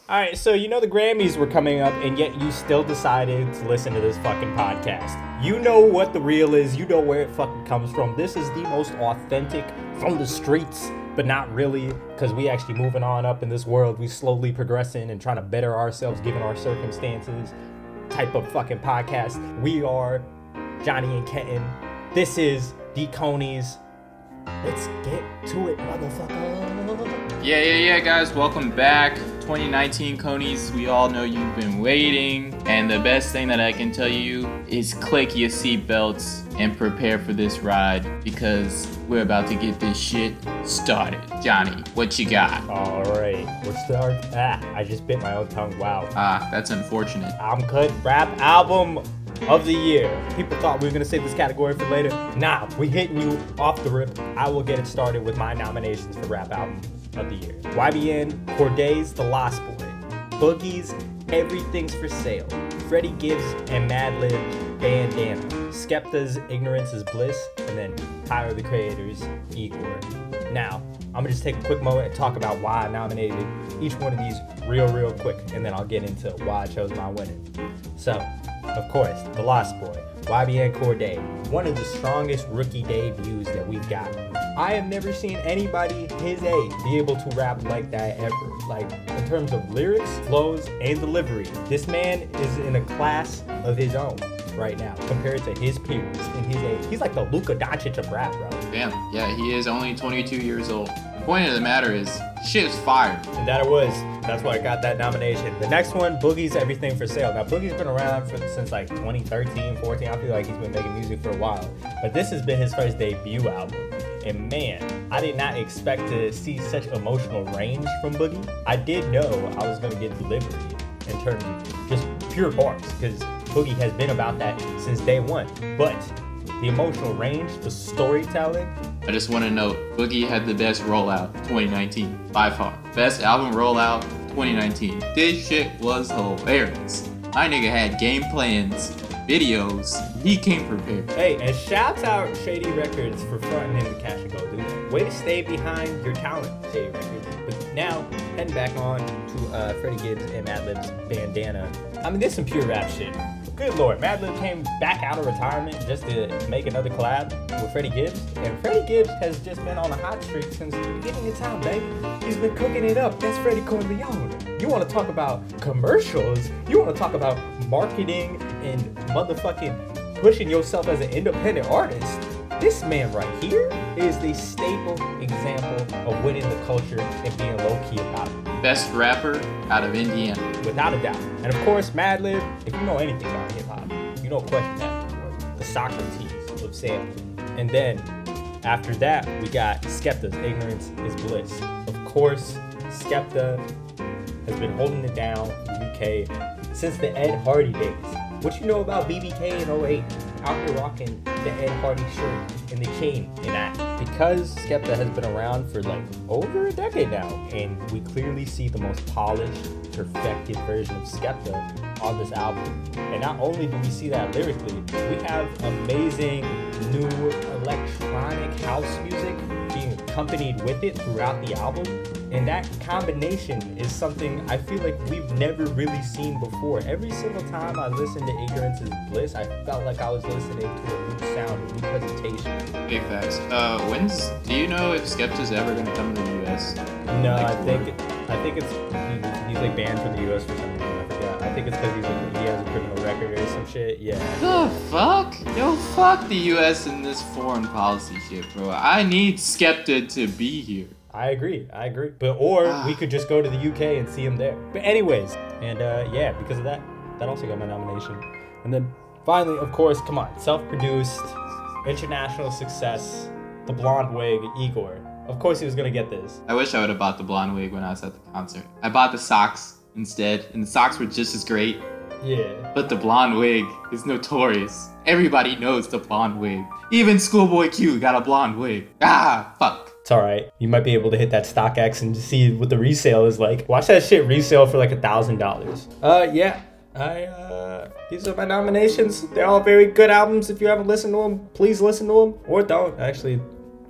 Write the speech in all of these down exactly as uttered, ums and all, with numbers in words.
All right, so you know the Grammys were coming up, and yet you still decided to listen to this fucking podcast. You know what the real is. You know where it fucking comes from. This is the most authentic from the streets, but not really, because we actually moving on up in this world. We slowly progressing and trying to better ourselves given our circumstances type of fucking podcast. We are Johnny and Kenton. This is the Conies. Let's get to it, motherfucker. Yeah, yeah, yeah, guys. Welcome back. twenty nineteen Conies. We all know you've been waiting. And the best thing that I can tell you is click your seatbelts and prepare for this ride because we're about to get this shit started. Johnny, what you got? All right, let's start. Ah, I just bit my own tongue. Wow. Ah, that's unfortunate. I'm cut rap album of the year. People thought we were gonna save this category for later. Nah, we hitting you off the rip. I will get it started with my nominations for rap album of the year. Y B N, Cordae's The Lost Boy, Boogie's Everything's for Sale, Freddie Gibbs and Madlib, Bandana, Skepta's Ignorance is Bliss, and then Tyler the Creator's Igor. Now, I'm gonna just take a quick moment and talk about why I nominated each one of these real, real quick, and then I'll get into why I chose my winner. So, of course, The Lost Boy, Y B N Cordae, one of the strongest rookie debuts that we've got. I have never seen anybody his age be able to rap like that ever. Like, in terms of lyrics, flows, and delivery, this man is in a class of his own right now compared to his peers in his age. He's like the Luka Doncic of rap, bro. Damn, yeah, he is only twenty-two years old. The point of the matter is, shit is fire. And that it was. That's why I got that nomination. The next one, Boogie's Everything for Sale. Now, Boogie's been around for, since like twenty thirteen, fourteen. I feel like he's been making music for a while. But this has been his first debut album. And man, I did not expect to see such emotional range from Boogie. I did know I was going to get delivery in terms of just pure bars, because Boogie has been about that since day one. But the emotional range, the storytelling. I just want to note, Boogie had the best rollout twenty nineteen, by far. Best album rollout twenty nineteen. This shit was hilarious. My nigga had game plans, videos, he came prepared. Hey, and shouts out Shady Records for fronting in the Cash and Go, dude. Way to stay behind your talent, Shady Records. But now, heading back on to uh, Freddie Gibbs and Madlib's Bandana. I mean, there's some pure rap shit. Good lord, Madlib came back out of retirement just to make another collab with Freddie Gibbs. And Freddie Gibbs has just been on a hot streak since the beginning of time, baby. He's been cooking it up. That's Freddie Corleone. You want to talk about commercials? You want to talk about marketing and motherfucking pushing yourself as an independent artist? This man right here is the staple example of winning the culture and being low-key about it. Best rapper out of Indiana. Without a doubt. And of course, Madlib, if you know anything about hip-hop, you don't question that before. The Socrates of sampling. And then, after that, we got Skepta's Ignorance is Bliss. Of course, Skepta has been holding it down in the U K since the Ed Hardy days. What you know about B B K in oh eight? Out here rocking the Ed Hardy shirt and the chain in that. Because Skepta has been around for like over a decade now, and we clearly see the most polished, perfected version of Skepta on this album. And not only do we see that lyrically, we have amazing new electronic house music being accompanied with it throughout the album. And that combination is something I feel like we've never really seen before. Every single time I listened to Ignorance is Bliss, I felt like I was listening to a new sound, a new presentation. Big facts. Uh, when's, do you know if Skepta's ever gonna come to the U S? No, like, I think, I think it's, he, he's like banned from the U S for some reason, I forgot. I think it's because he's like, he has a criminal record or some shit, yeah. The fuck? Yo, fuck the U S and this foreign policy shit, bro. I need Skepta to be here. I agree, I agree. But or we could just go to the U K and see him there. But anyways, and uh, yeah, because of that, that also got my nomination. And then finally, of course, come on, self-produced, international success, the blonde wig, Igor. Of course he was gonna get this. I wish I would have bought the blonde wig when I was at the concert. I bought the socks instead, and the socks were just as great. Yeah. But the blonde wig is notorious. Everybody knows the blonde wig. Even Schoolboy Q got a blonde wig. Ah, fuck. It's alright. You might be able to hit that StockX and see what the resale is like. Watch that shit resale for like a thousand dollars. Uh, yeah. I, uh, these are my nominations. They're all very good albums. If you haven't listened to them, please listen to them. Or don't. Actually,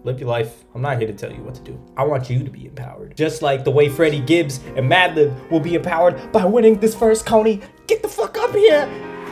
live your life. I'm not here to tell you what to do. I want you to be empowered. Just like the way Freddie Gibbs and Madlib will be empowered by winning this first Coney. Get the fuck up here.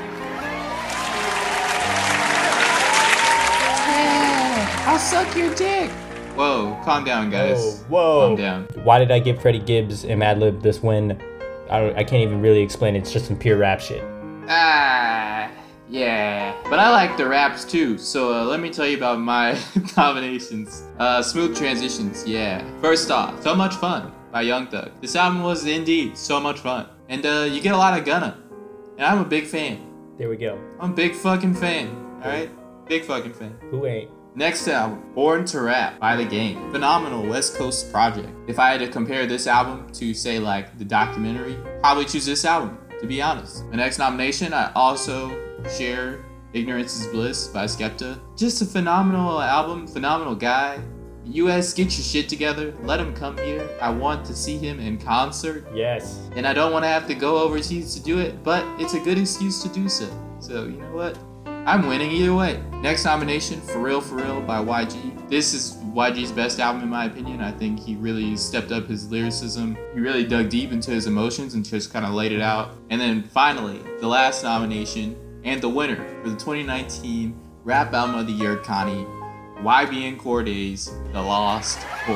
Yeah, I'll suck your dick. Whoa, calm down, guys. Whoa, whoa. Calm down. Why did I give Freddie Gibbs and Madlib this win? I, don't, I can't even really explain it. It's just some pure rap shit. Ah, yeah. But I like the raps too, so uh, let me tell you about my nominations. Uh, Smooth Transitions, yeah. First off, So Much Fun by Young Thug. This album was indeed so much fun. And uh, you get a lot of Gunna. And I'm a big fan. There we go. I'm a big fucking fan, alright? Big fucking fan. Who ain't? Next album, Born to Rap by The Game. Phenomenal West Coast project. If I had to compare this album to, say, like, the documentary, probably choose this album, to be honest. The next nomination, I also share Ignorance is Bliss by Skepta. Just a phenomenal album, phenomenal guy. U S, get your shit together. Let him come here. I want to see him in concert. Yes. And I don't want to have to go overseas to do it, but it's a good excuse to do so. So, you know what? I'm winning either way. Next nomination, For Real For Real by Y G. This is Y G's best album in my opinion. I think he really stepped up his lyricism. He really dug deep into his emotions and just kind of laid it out. And then finally, the last nomination and the winner for the twenty nineteen Rap Album of the Year, Connie, Y B N Cordae's The Lost Boy.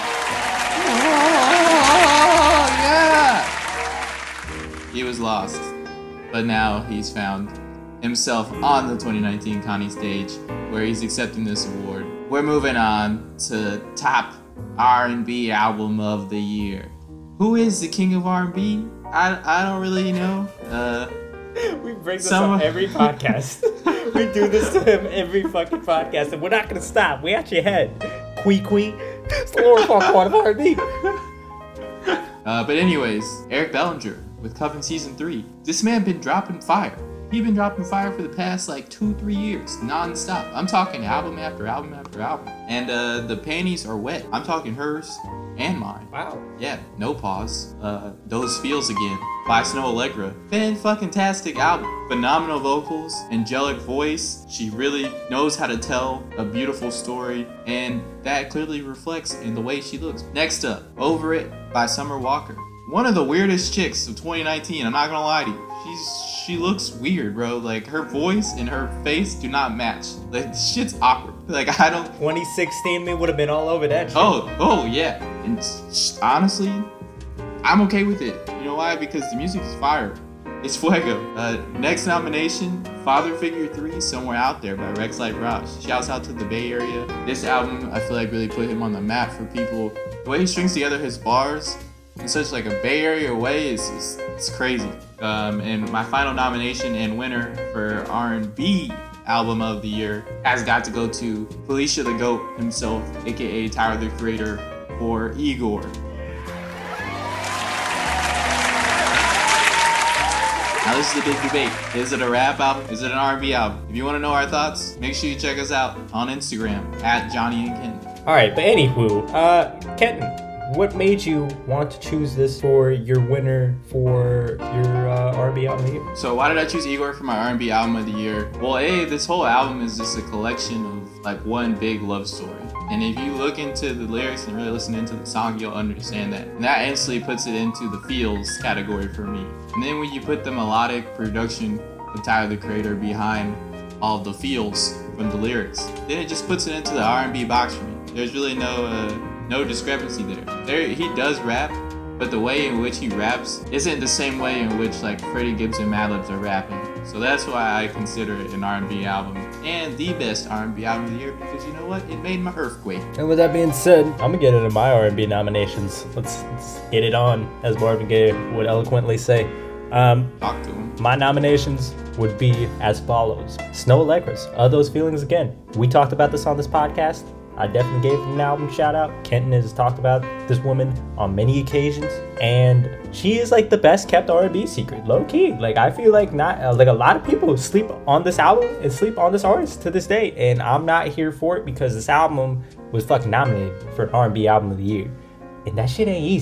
Oh, yeah! He was lost, but now he's found himself on the twenty nineteen Connie stage where he's accepting this award. We're moving on to top R and B album of the year. Who is the king of R and B? I, I don't really know. Uh, we bring this Someone... up every podcast. We do this to him every fucking podcast, and we're not gonna stop. We at your head. Quee quee. It's the lower part of R and B. Uh, but anyways, Eric Bellinger with Cuffin' Season three. This man been dropping fire. He been dropping fire for the past like two, three years, non-stop. I'm talking album after album after album. And uh, the panties are wet. I'm talking hers and mine. Wow. Yeah, no pause. Uh, Those Feels Again by Snow Allegra. Fan-fucking-tastic album. Phenomenal vocals, angelic voice. She really knows how to tell a beautiful story, and that clearly reflects in the way she looks. Next up, Over It by Summer Walker. One of the weirdest chicks of twenty nineteen, I'm not gonna lie to you. She's she looks weird, bro. Like, her voice and her face do not match. Like, this shit's awkward. Like, I don't... twenty sixteen, me would have been all over that shit. Oh, oh, yeah. And honestly, I'm okay with it. You know why? Because the music is fire. It's fuego. Uh, next nomination, Father Figure three, Somewhere Out There by Rex Light Ross. Shouts out to the Bay Area. This album, I feel like, really put him on the map for people. The way he strings together his bars in such like a Bay Area way is, is it's crazy. Um, and my final nomination and winner for R and B album of the year has got to go to Felicia the Goat himself, aka Tyler the Creator, for Igor. Now this is the big debate. Is it a rap album? Is it an R and B album? If you want to know our thoughts, make sure you check us out on Instagram at Johnny and Ken. Alright, but anywho, uh, Kenton, what made you want to choose this for your winner for your uh, R and B album of the year? So why did I choose Igor for my R and B album of the year? Well, A, this whole album is just a collection of like one big love story. And if you look into the lyrics and really listen into the song, you'll understand that. And that instantly puts it into the feels category for me. And then when you put the melodic production of Tyler the Creator behind all the feels from the lyrics, then it just puts it into the R and B box for me. There's really no uh, no discrepancy there. There he does rap, but the way in which he raps isn't the same way in which like Freddie Gibbs and Madlib are rapping. So that's why I consider it an R and B album and the best R and B album of the year, because you know what? It made my earthquake. And with that being said, I'm gonna get into my R and B nominations. Let's, let's get it on, as Marvin Gaye would eloquently say. Um, Talk to him. My nominations would be as follows. Snow Allegra's Are Those Feelings Again. We talked about this on this podcast. I definitely gave an album shout out. Kenton has talked about this woman on many occasions, and she is like the best kept R and B secret, low key. Like I feel like not uh, like a lot of people sleep on this album and sleep on this artist to this day, and I'm not here for it because this album was fucking nominated for an R and B album of the year, and that shit ain't easy.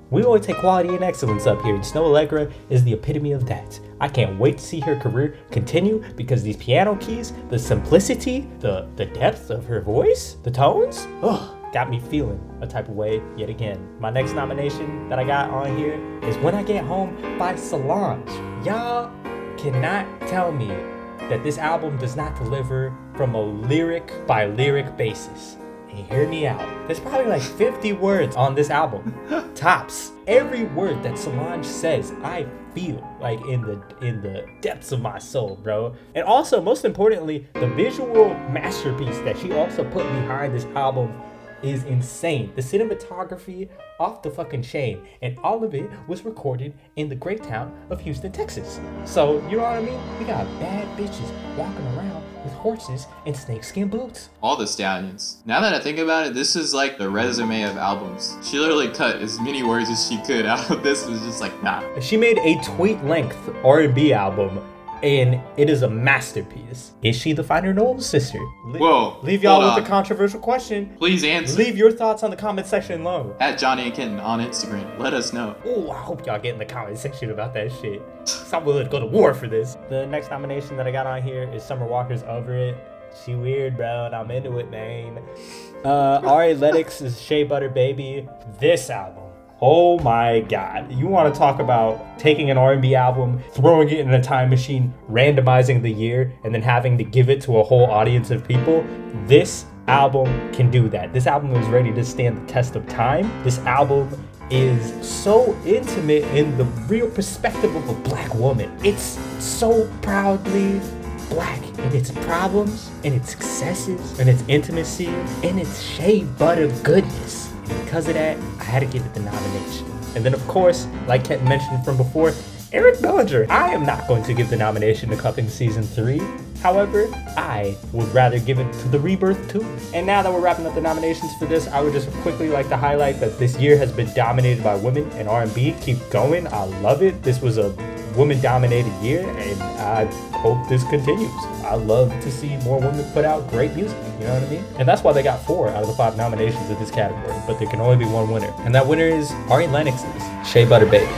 We always take quality and excellence up here, and Snoh Aalegra is the epitome of that. I can't wait to see her career continue because these piano keys, the simplicity, the, the depth of her voice, the tones, ugh, got me feeling a type of way yet again. My next nomination that I got on here is When I Get Home by Solange. Y'all cannot tell me that this album does not deliver from a lyric by lyric basis. And hear me out. There's probably like fifty words on this album. Tops. Every word that Solange says, I feel like in the in the depths of my soul, bro. And also, most importantly, the visual masterpiece that she also put behind this album is insane. The cinematography off the fucking chain, and all of it was recorded in the great town of Houston, Texas. So, you know what I mean? We got bad bitches walking around with horses and snakeskin boots. All the stallions. Now that I think about it, this is like the resume of albums. She literally cut as many words as she could out of this. Was just like, nah. She made a tweet-length R and B album, and it is a masterpiece. Is she the Finer Knowles sister? Le- Whoa. Leave y'all hold with on. a controversial question. Please answer. Leave your thoughts on the comment section below. At Johnny and Kenton on Instagram. Let us know. Oh, I hope y'all get in the comment section about that shit. So I'm willing to go to war for this. The next nomination that I got on here is Summer Walker's Over It. She weird, bro, and I'm into it, man. Uh, Ari Lennox's Shea Butter Baby. This album. Oh my God. You want to talk about taking an R and B album, throwing it in a time machine, randomizing the year, and then having to give it to a whole audience of people? This album can do that. This album is ready to stand the test of time. This album is so intimate in the real perspective of a black woman. It's so proudly black in its problems, in its successes, in its intimacy, in its shea butter goodness. And because of that, I had to give it the nomination. And then of course, like Ket mentioned from before, Eric Bellinger. I am not going to give the nomination to Cuffing Season three. However, I would rather give it to The Rebirth two. And now that we're wrapping up the nominations for this, I would just quickly like to highlight that this year has been dominated by women in R and B. Keep going. I love it. This was a woman-dominated year, and I hope this continues. I love to see more women put out great music, you know what I mean? And that's why they got four out of the five nominations in this category, but there can only be one winner. And that winner is Ari Lennox's Shea Butter Baby.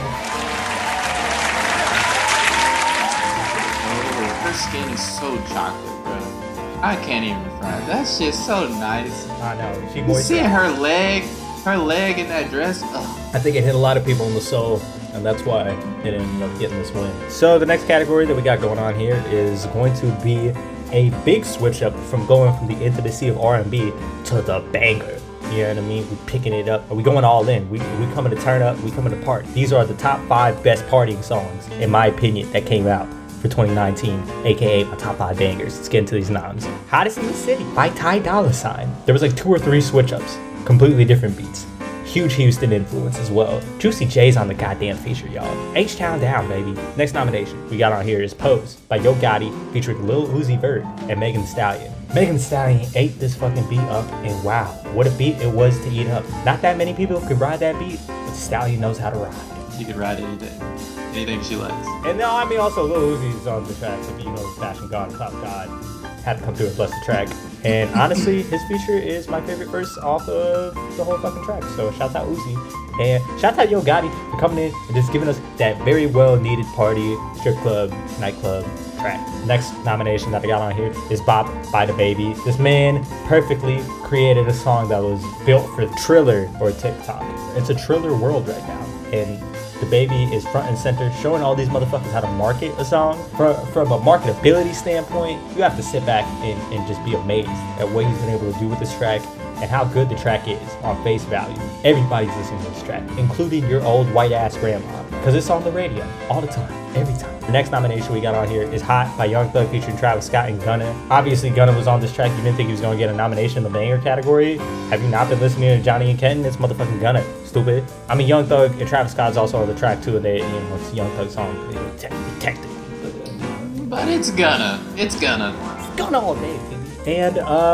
Oh, her skin is so chocolate, bro. I can't even front. That shit's so nice. I know, she You moisturized. seeing her leg, her leg in that dress? Ugh. I think it hit a lot of people in the soul, and that's why it ended up getting this win. So the next category that we got going on here is going to be a big switch up from going from the intimacy of R and B to the banger. You know what I mean? We picking it up. We going all in. We we coming to turn up. We coming to party. These are the top five best partying songs, in my opinion, that came out for twenty nineteen, aka my top five bangers. Let's get into these noms. Hottest in the City by Ty Dolla Sign. There was like two or three switch ups, completely different beats. Huge Houston influence as well. Juicy J's on the goddamn feature, y'all. H-Town Down, baby. Next nomination we got on here is Pose by Yo Gotti featuring Lil Uzi Vert and Megan Thee Stallion. Megan Thee Stallion ate this fucking beat up, and wow, what a beat it was to eat up. Not that many people could ride that beat, but Stallion knows how to ride. She could ride anything. Anything she likes. And no, I mean also Lil Uzi's on the track, if you know Fashion God, Top God, had to come through and bless the track. And honestly, his feature is my favorite verse off of the whole fucking track. So shout out Uzi. And shout out Yo Gotti for coming in and just giving us that very well needed party, strip club, nightclub track. Next nomination that I got on here is Bop by DaBaby. This man perfectly created a song that was built for Triller or TikTok. It's a Triller world right now. And DaBaby is front and center, showing all these motherfuckers how to market a song. From, from a marketability standpoint, you have to sit back and, and just be amazed at what he's been able to do with this track and how good the track is on face value. Everybody's listening to this track, including your old white ass grandma, because it's on the radio all the time, every time. The next nomination we got on here is Hot by Young Thug featuring Travis Scott and Gunna. Obviously, Gunna was on this track. You didn't think he was going to get a nomination in the banger category? Have you not been listening to Johnny and Kenton? It's motherfucking Gunna. Stupid. I mean, Young Thug and Travis Scott's also on the track too, and they, you know, it's a Young Thug song. Detective. But it's gonna. It's gonna. It's Gunna all day, baby. And uh,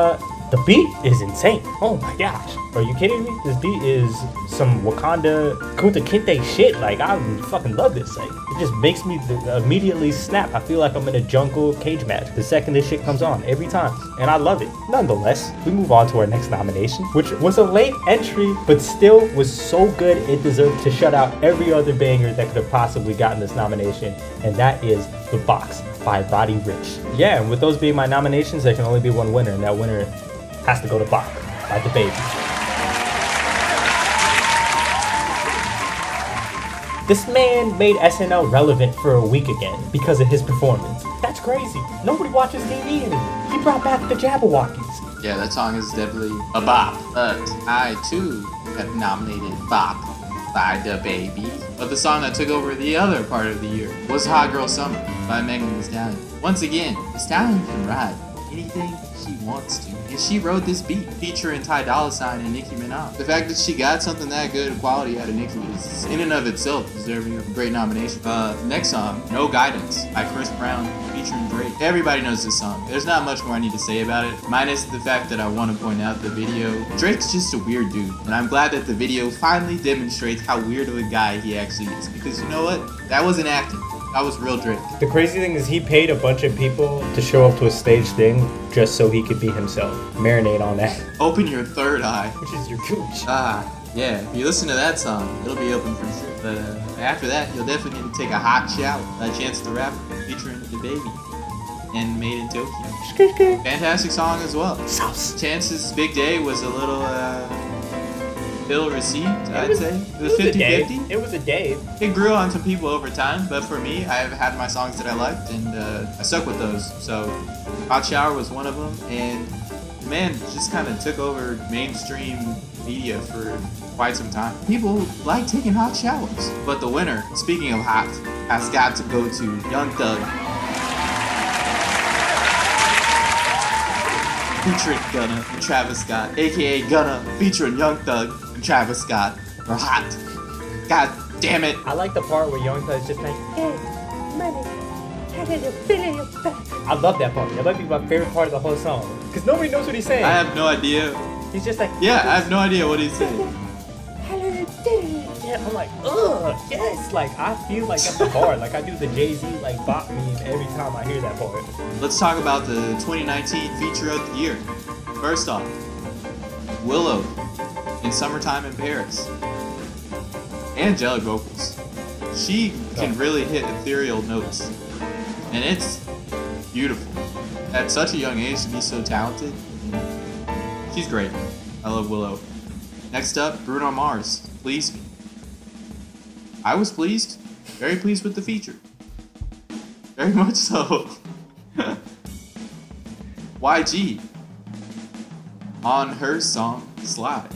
The beat is insane. Oh my gosh. Are you kidding me? This beat is some Wakanda Kunta Kinte shit. Like, I fucking love this. Like, it just makes me immediately snap. I feel like I'm in a jungle cage match the second this shit comes on, every time. And I love it. Nonetheless, we move on to our next nomination, which was a late entry, but still was so good it deserved to shut out every other banger that could have possibly gotten this nomination, and that is The Box by Roddy Ricch. Yeah, and with those being my nominations, there can only be one winner, and that winner has to go to Box by DaBaby. This man made S N L relevant for a week again because of his performance. That's crazy. Nobody watches T V anymore. He brought back the Jabberwockies. Yeah, that song is definitely a bop. But I too have nominated Bop by DaBaby. But the song that took over the other part of the year was Hot Girl Summer by Megan Thee Stallion. Once again, Thee Stallion can ride anything she wants to. And she wrote this beat featuring Ty Dolla $ign and Nicki Minaj. The fact that she got something that good quality out of Nicki is in and of itself deserving of a great nomination. Uh, next song, No Guidance by Chris Brown featuring Drake. Everybody knows this song. There's not much more I need to say about it, minus the fact that I want to point out the video. Drake's just a weird dude, and I'm glad that the video finally demonstrates how weird of a guy he actually is. Because you know what? That wasn't acting. That was real Drake. The crazy thing is he paid a bunch of people to show up to a stage thing just so he could be himself. Marinate on that. Open your third eye. Which is your gooch. Ah, yeah. If you listen to that song, it'll be open for sure. But uh, after that, you'll definitely need to take a hot shower by Chance the Rapper featuring DaBaby and Made in Tokyo. Fantastic song as well. Sauce. Chance's Big Day was a little uh, ill received, I'd was, say. It was fifty fifty. It was a day. It grew on some people over time, but for me, I've had my songs that I liked, and uh, I stuck with those. So, Hot Shower was one of them, and the man just kind of took over mainstream media for quite some time. People like taking hot showers. But the winner, speaking of hot, has got to go to Young Thug. Featuring Gunna and Travis Scott, aka Gunna featuring Young Thug and Travis Scott, are hot. God damn it. I like the part where Young Thug's just like, hey, money, I love that part. That might be my favorite part of the whole song. Because nobody knows what he's saying. I have no idea. He's just like, yeah, I have no idea what he's saying. Yeah, I'm like, ugh, yes. Like, I feel like that's the bar. Like, I do the Jay-Z, like, bop meme every time I hear that part. Let's talk about the twenty nineteen feature of the year. First off, Willow in Summertime in Paris. Angelic vocals. She can really hit ethereal notes. And it's beautiful. At such a young age to be so talented. She's great. I love Willow. Next up, Bruno Mars. Please Me. I was pleased. Very pleased with the feature. Very much so. Y G on her song Slide.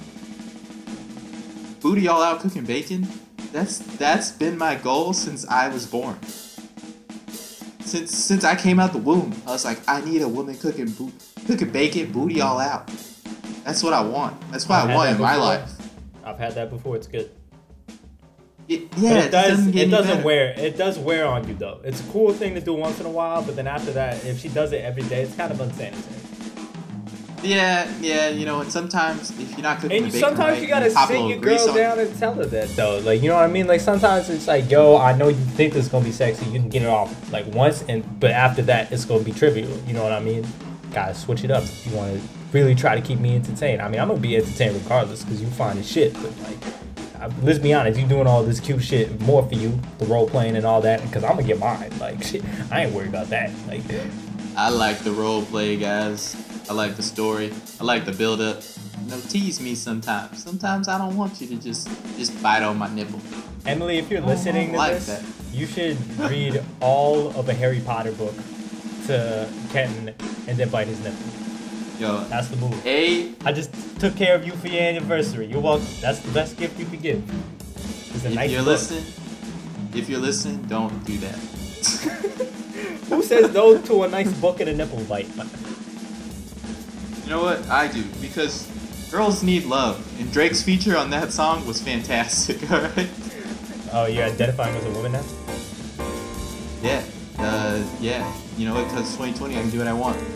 Booty all out cooking bacon. That's that's been my goal since I was born. Since since I came out the womb, I was like, I need a woman cooking bo- cooking bacon, booty all out. That's what I want. That's what I've I want in my before. life. I've had that before. It's good. It, yeah, it, it does. doesn't, get It any doesn't better. wear. It does wear on you though. It's a cool thing to do once in a while, but then after that, if she does it every day, it's kind of unsanitary. Yeah, yeah, you know, and sometimes if you're not cooking And the you, bacon sometimes right, you gotta pop a sit little your grease girl on down and tell her that though. Like, you know what I mean? Like, sometimes it's like, yo, I know you think this is gonna be sexy. You can get it off like once, and but after that, it's gonna be trivial. You know what I mean? Gotta switch it up if you want to really try to keep me entertained. I mean, I'm gonna be entertained regardless because you fine as shit. But like, I, let's be honest, you doing all this cute shit more for you, the role playing and all that, because I'm gonna get mine. Like, shit, I ain't worried about that. Like, I like the role play, guys. I like the story. I like the build up. You know, tease me sometimes. Sometimes I don't want you to just just bite on my nipple. Emily, if you're I listening don't to like this, that. you should read all of a Harry Potter book to Kenton and then bite his nipple. Yo, That's the move. A, I just took care of you for your anniversary. You're welcome. That's the best gift you could give. It's a if nice you're book. listening, if you're listening, don't do that. Who says no to a nice book and a nipple bite? You know what? I do, because girls need love, and Drake's feature on that song was fantastic, alright? Oh, you're identifying as a woman now? Yeah. Uh, yeah. You know what? Because twenty twenty, I can do what I want.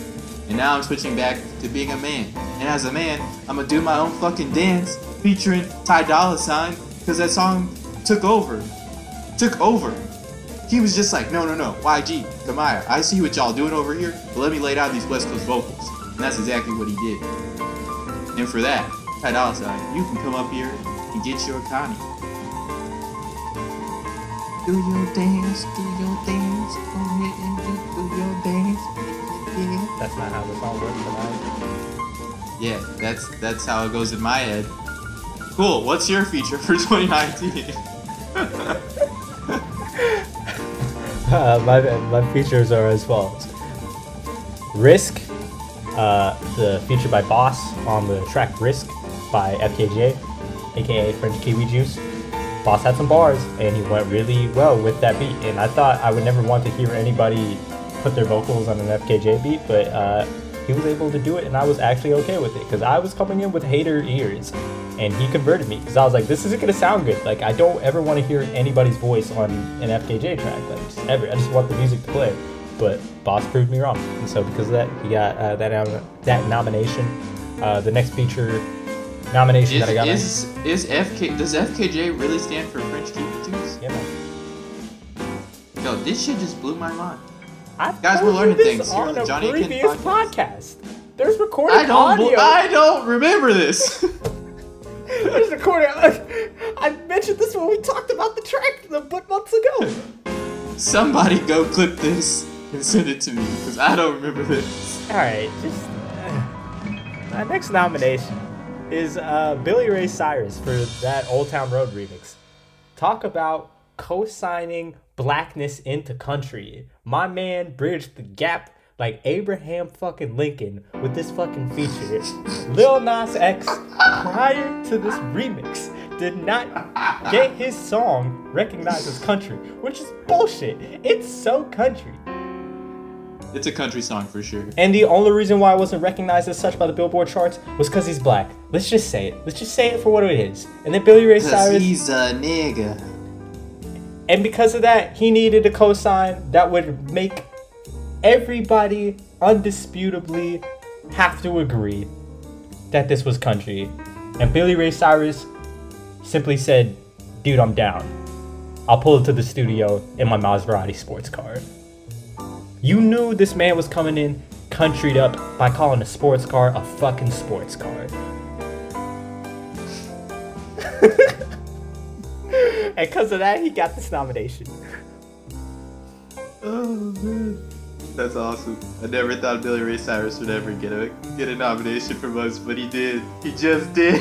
And now I'm switching back to being a man. And as a man, I'm gonna do my own fucking dance featuring Ty Dolla Sign because that song took over. Took over. He was just like, no, no, no, Y G, Kamaya, I see what y'all doing over here, but let me lay down these West Coast vocals. And that's exactly what he did. And for that, Ty Dolla Sign, you can come up here and get your Connie. Do your dance, do your dance, go ahead and do your dance. Yeah. That's not how the song works, but Yeah, that's that's how it goes in my head. Cool. What's your feature for twenty nineteen? uh, my my features are as follows: Risk, uh, the feature by Boss on the track Risk by F K J, aka French Kiwi Juice. Boss had some bars, and he went really well with that beat. And I thought I would never want to hear anybody put their vocals on an F K J beat, but uh, he was able to do it, and I was actually okay with it because I was coming in with hater ears, and he converted me because I was like, this isn't gonna sound good. Like, I don't ever want to hear anybody's voice on an F K J track, like just ever. I just want the music to play. But Boss proved me wrong, and so because of that, he got uh, that nom- that nomination. Uh, the next feature nomination is, that I got. Is is F K does F K J really stand for French Kiwi Juice? Yeah, man. Yo, this shit just blew my mind. I've Guys, told we're learning you this things here on on the a Johnny and Ken previous podcast. podcast. There's recorded I don't. audio. I don't remember this. There's recorded. I mentioned this when we talked about the track a but months ago. Somebody go clip this and send it to me because I don't remember this. All right, just uh, my next nomination is uh, Billy Ray Cyrus for that Old Town Road remix. Talk about co-signing blackness into country. My man bridged the gap like Abraham fucking Lincoln with this fucking feature. Lil Nas X, prior to this remix, did not get his song recognized as country, which is bullshit. It's so country. It's a country song for sure. And the only reason why it wasn't recognized as such by the Billboard charts was because he's black. Let's just say it. Let's just say it for what it is. And then Billy Ray Cyrus... he's a nigga. And because of that, he needed a cosign that would make everybody undisputably have to agree that this was country. And Billy Ray Cyrus simply said, dude, I'm down. I'll pull it to the studio in my Maserati sports car. You knew this man was coming in countryed up by calling a sports car a fucking sports car. And because of that, he got this nomination. Oh man, that's awesome. I never thought Billy Ray Cyrus would ever get a get a nomination from us, but he did. He just did.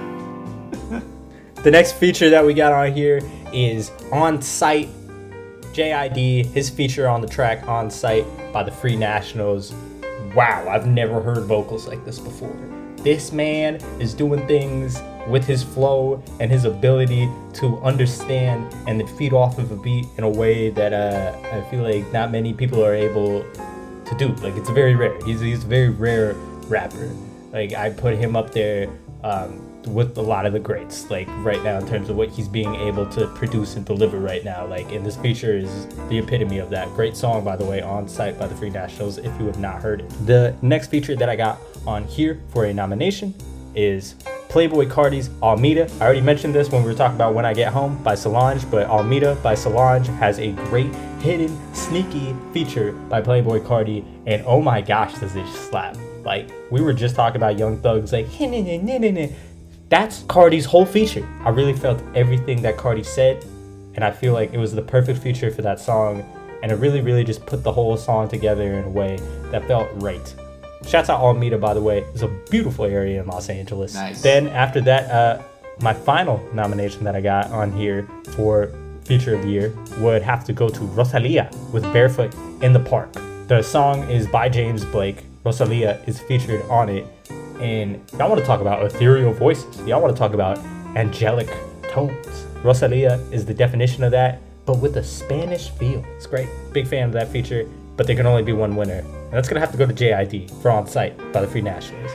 The next feature that we got on here is On Site. J I D, his feature on the track On Site by the Free Nationals. Wow, I've never heard vocals like this before. This man is doing things with his flow and his ability to understand and then feed off of a beat in a way that uh, I feel like not many people are able to do. Like, it's very rare. He's, he's a very rare rapper. Like, I put him up there um, with a lot of the greats, like right now in terms of what he's being able to produce and deliver right now. Like, and this feature is the epitome of that. Great song, by the way, On Site by the Free Nationals, if you have not heard it. The next feature that I got on here for a nomination is Playboy Carti's Almeida. I already mentioned this when we were talking about When I Get Home by Solange, but Almeida by Solange has a great hidden, sneaky feature by Playboy Carti, and oh my gosh, does it slap. Like, we were just talking about Young Thug's like, that's Carti's whole feature. I really felt everything that Carti said, and I feel like it was the perfect feature for that song, and it really, really just put the whole song together in a way that felt right. Shouts out Almeida, by the way. It's a beautiful area in Los Angeles. Nice. Then after that, uh, my final nomination that I got on here for Feature of the Year would have to go to Rosalia with Barefoot in the Park. The song is by James Blake. Rosalia is featured on it. And y'all want to talk about ethereal voices. Y'all want to talk about angelic tones. Rosalia is the definition of that, but with a Spanish feel. It's great. Big fan of that feature, but there can only be one winner. And that's going to have to go to J I D for On Site by the Free Nationals.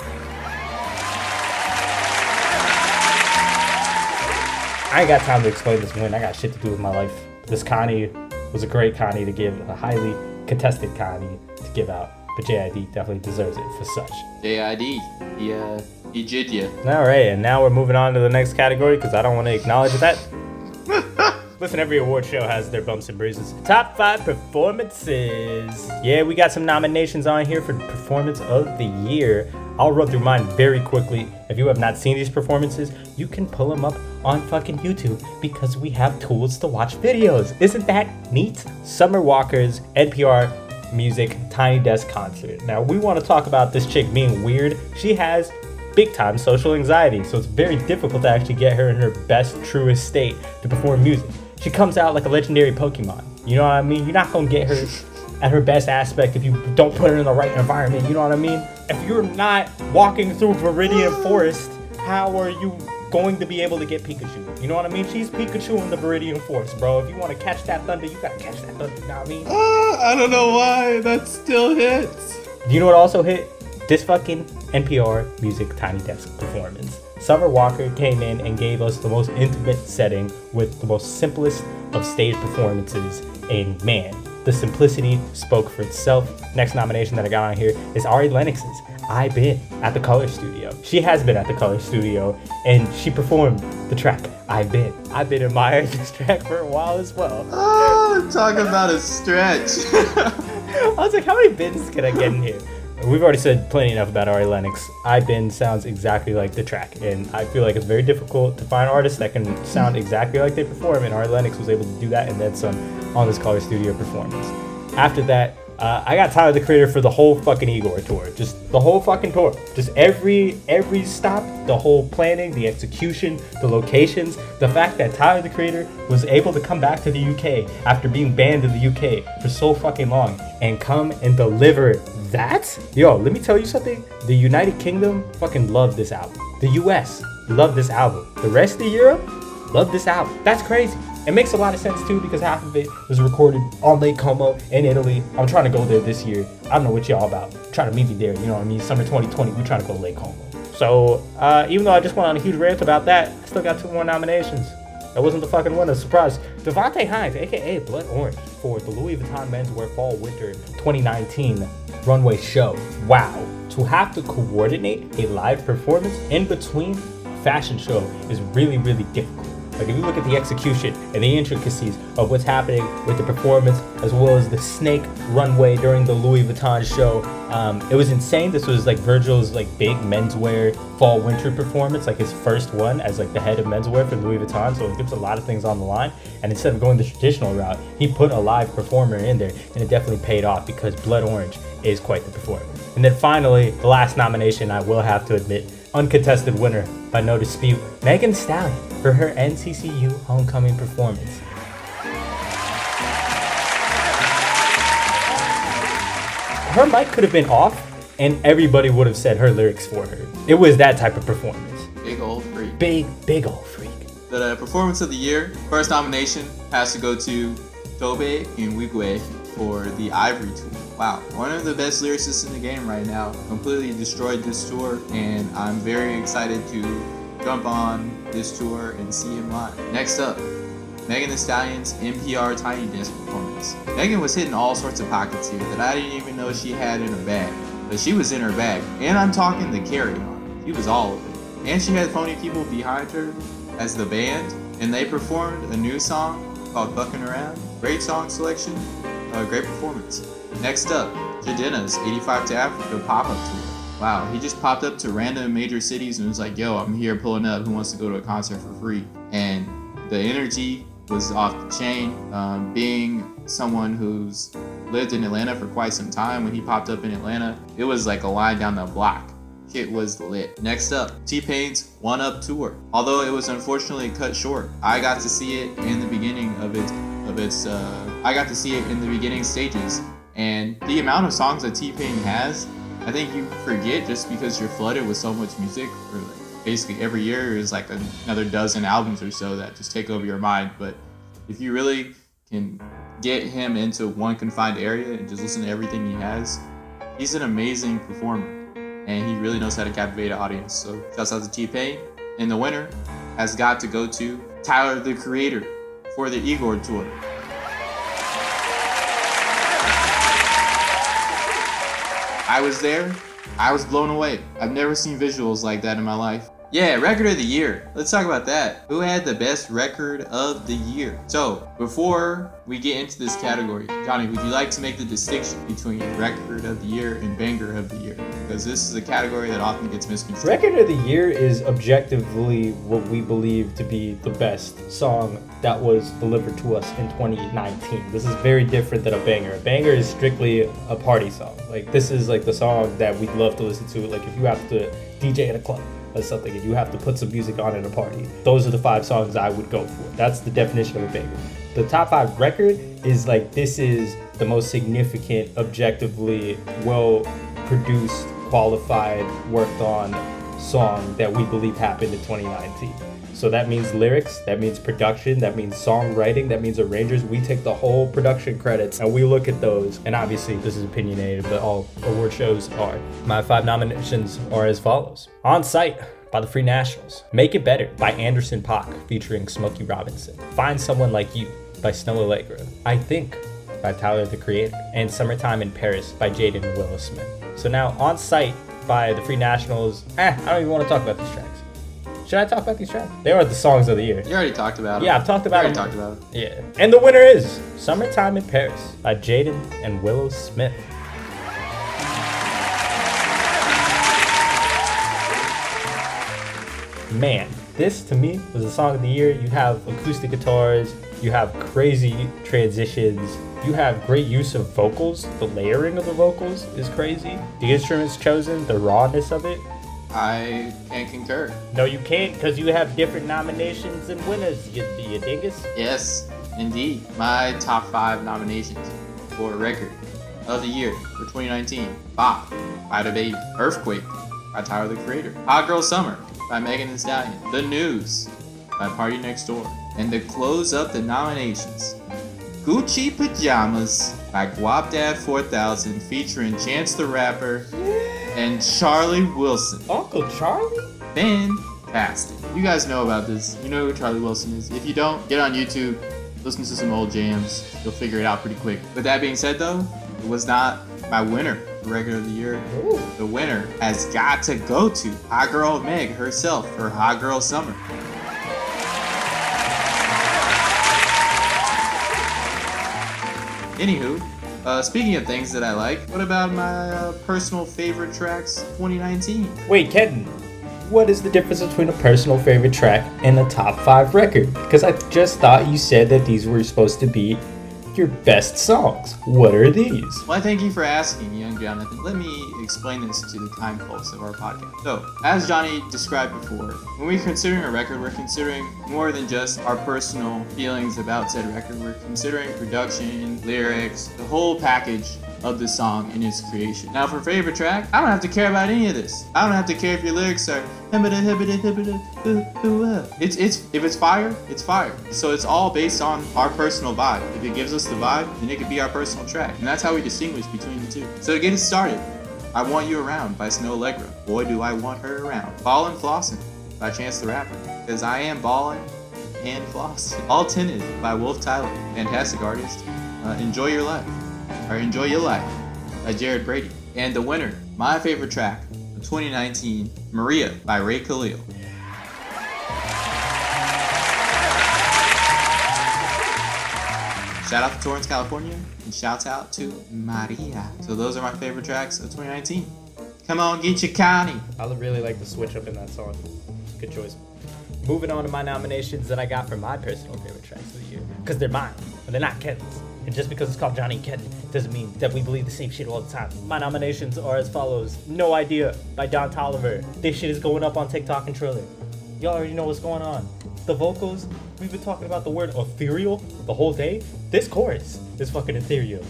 I ain't got time to explain this win. I got shit to do with my life. This Connie was a great Connie to give, a highly contested Connie to give out. but J I D definitely deserves it for such. J I D, he, uh, he jid ya. All right, and now we're moving on to the next category because I don't want to acknowledge that. Listen, every award show has their bumps and bruises. Top five performances. Yeah, we got some nominations on here for Performance of the Year. I'll run through mine very quickly. If you have not seen these performances, you can pull them up on fucking YouTube because we have tools to watch videos. Isn't that neat? Summer Walker's N P R Music Tiny Desk Concert. Now, we want to talk about this chick being weird. She has big time social anxiety, so it's very difficult to actually get her in her best, truest state to perform music. She comes out like a legendary Pokemon. You know what I mean? You're not gonna get her at her best aspect if you don't put her in the right environment. You know what I mean? If you're not walking through Viridian Forest, how are you going to be able to get Pikachu? You know what I mean? She's Pikachu in the Viridian Forest, bro. If you want to catch that thunder, you gotta catch that thunder. You know what I mean? Uh, I don't know why that still hits. Do you know what also hit? This fucking N P R Music Tiny Desk performance. Summer Walker came in and gave us the most intimate setting with the most simplest of stage performances, and man, the simplicity spoke for itself. Next nomination that I got on here is Ari Lennox's I've Been at the Color Studio. She has been at the Color Studio, and she performed the track I've Been. I've been admiring this track for a while as well. Oh, talk about a stretch. I was like, how many bins can I get in here? We've already said plenty enough about Ari Lennox. I've Been sounds exactly like the track, and I feel like it's very difficult to find artists that can sound exactly like they perform, and Ari Lennox was able to do that and then some on this Color Studio performance. After that, uh, I got Tyler, the Creator, for the whole fucking Igor tour. Just the whole fucking tour. Just every every stop, the whole planning, the execution, the locations, the fact that Tyler, the Creator, was able to come back to the U K after being banned in the U K for so fucking long and come and deliver that? Yo, let me tell you something. The United Kingdom fucking loved this album. The U S loved this album. The rest of Europe loved this album. That's crazy. It makes a lot of sense too because half of it was recorded on Lake Como in Italy. I'm trying to go there this year. I don't know what y'all about. I'm trying to meet me there, you know what I mean? Summer twenty twenty, we're trying to go to Lake Como. So, uh, even though I just went on a huge rant about that, I still got two more nominations. That wasn't the fucking winner. Surprise. Devontae Hines, aka Blood Orange, for the Louis Vuitton Menswear Fall Winter twenty nineteen runway show. Wow. To have to coordinate a live performance in between a fashion show is really, really difficult. Like if you look at the execution and the intricacies of what's happening with the performance, as well as the snake runway during the Louis Vuitton show, um, it was insane. This was like Virgil's like big menswear fall winter performance, like his first one as like the head of menswear for Louis Vuitton. So it gives a lot of things on the line. And instead of going the traditional route, he put a live performer in there, and it definitely paid off because Blood Orange is quite the performer. And then finally, the last nomination, I will have to admit, uncontested winner by no dispute, Megan Thee Stallion for her N C C U homecoming performance. Her mic could have been off and everybody would have said her lyrics for her. It was that type of performance. Big old freak. Big, big old freak. The uh, performance of the year, first nomination has to go to Tobe Nwigwe for the Ivory Tour. Wow, one of the best lyricists in the game right now. Completely destroyed this tour, and I'm very excited to jump on this tour and see him live. Next up, Megan Thee Stallion's N P R Tiny Desk performance. Megan was hitting all sorts of pockets here that I didn't even know she had in her bag, but she was in her bag. And I'm talking the carry-on. She was all of it. And she had Phony People behind her as the band, and they performed a new song called Bucking Around. Great song selection, uh, great performance. Next up, Jadena's eighty-five to Africa pop-up tour. Wow, he just popped up to random major cities and was like, yo, I'm here pulling up, who wants to go to a concert for free? And the energy was off the chain. Um, being someone who's lived in Atlanta for quite some time, when he popped up in Atlanta, it was like a line down the block. It was lit. Next up, T-Pain's One Up tour. Although it was unfortunately cut short, I got to see it in the beginning of its, of its, uh, I got to see it in the beginning stages. And the amount of songs that T-Pain has, I think you forget just because you're flooded with so much music. Or like basically every year is like another dozen albums or so that just take over your mind. But if you really can get him into one confined area and just listen to everything he has, he's an amazing performer. And he really knows how to captivate an audience. So shouts out to T-Pain. And the winner has got to go to Tyler, the Creator, for the Igor tour. I was there. I was blown away. I've never seen visuals like that in my life. Yeah, record of the year. Let's talk about that. Who had the best record of the year? So, before we get into this category, Johnny, would you like to make the distinction between record of the year and banger of the year? Because this is a category that often gets misconstrued. Record of the year is objectively what we believe to be the best song that was delivered to us in twenty nineteen. This is very different than a banger. A banger is strictly a party song. Like, this is like the song that we'd love to listen to. Like, if you have to D J at a club or something and you have to put some music on in a party, those are the five songs I would go for. That's the definition of a banger. The top five record is like, this is the most significant, objectively well produced, qualified, worked on song that we believe happened in twenty nineteen. So that means lyrics, that means production, that means songwriting, that means arrangers. We take the whole production credits and we look at those. And obviously this is opinionated, but all award shows are. My five nominations are as follows. On Sight by the Free Nationals. Make It Better by Anderson .Paak featuring Smokey Robinson. Find Someone Like You by Snow Allegra. I Think by Tyler, the Creator. And Summertime in Paris by Jaden and Willow Smith. So now On Sight by the Free Nationals. Eh, I don't even want to talk about these tracks. Should I talk about these tracks? They are the songs of the year. You already talked about it. Yeah, I've talked about it. them. talked about it. Yeah. And the winner is Summertime in Paris by Jaden and Willow Smith. Man, this to me was the song of the year. You have acoustic guitars, you have crazy transitions, you have great use of vocals. The layering of the vocals is crazy. The instruments chosen, the rawness of it. I can concur. No, you can't, because you have different nominations and winners, you, you dingus. Yes, indeed. My top five nominations for record of the year for twenty nineteen. Bop by DaBaby. Earthquake by Tyler, the Creator. Hot Girl Summer by Megan Thee Stallion. The News by Party Next Door. And to close up the nominations, Gucci Pajamas by Guapdad four thousand featuring Chance the Rapper and Charlie Wilson. Uncle Charlie? Fantastic. You guys know about this. You know who Charlie Wilson is. If you don't, get on YouTube, listen to some old jams. You'll figure it out pretty quick. With that being said though, it was not my winner for record of the year. Ooh. The winner has got to go to Hot Girl Meg herself for Hot Girl Summer. Anywho, uh, speaking of things that I like, what about my uh, personal favorite tracks twenty nineteen? Wait, Kenton, what is the difference between a personal favorite track and a top five record? Because I just thought you said that these were supposed to be your best songs. What are these? Well, I thank you for asking, young Jonathan. Let me explain this to the kind folks of our podcast. So, as Johnny described before, when we're considering a record, we're considering more than just our personal feelings about said record. We're considering production, lyrics, the whole package of the song and its creation. Now, for favorite track, I don't have to care about any of this. I don't have to care if your lyrics are hibbida hibbida hibbida ooh, ooh, uh. It's it's if it's fire, it's fire. So it's all based on our personal vibe. If it gives us the vibe, then it could be our personal track, and that's how we distinguish between the two. So to get it started, I Want You Around by Snow Allegra. Boy, do I want her around. Ballin' Flossin' by Chance the Rapper. Cause I am ballin' and flossing. All Tinted by Wolf Tyler. Fantastic artist. Uh, Enjoy Your Life. Or Enjoy Your Life by Jared Brady. And the winner, my favorite track of twenty nineteen, Maria by Ray Khalil. Shout out to Torrance, California, and shout out to Maria. So those are my favorite tracks of twenty nineteen. Come on, get your Connie. I really like the switch up in that song. Good choice. Moving on to my nominations that I got for my personal favorite tracks of the year. Because they're mine, and they're not Kenton's. And just because it's called Johnny and Kenton doesn't mean that we believe the same shit all the time. My nominations are as follows. No Idea by Don Toliver. This shit is going up on TikTok and Triller. Y'all already know what's going on. The vocals, we've been talking about the word ethereal the whole day. This chorus is fucking ethereal.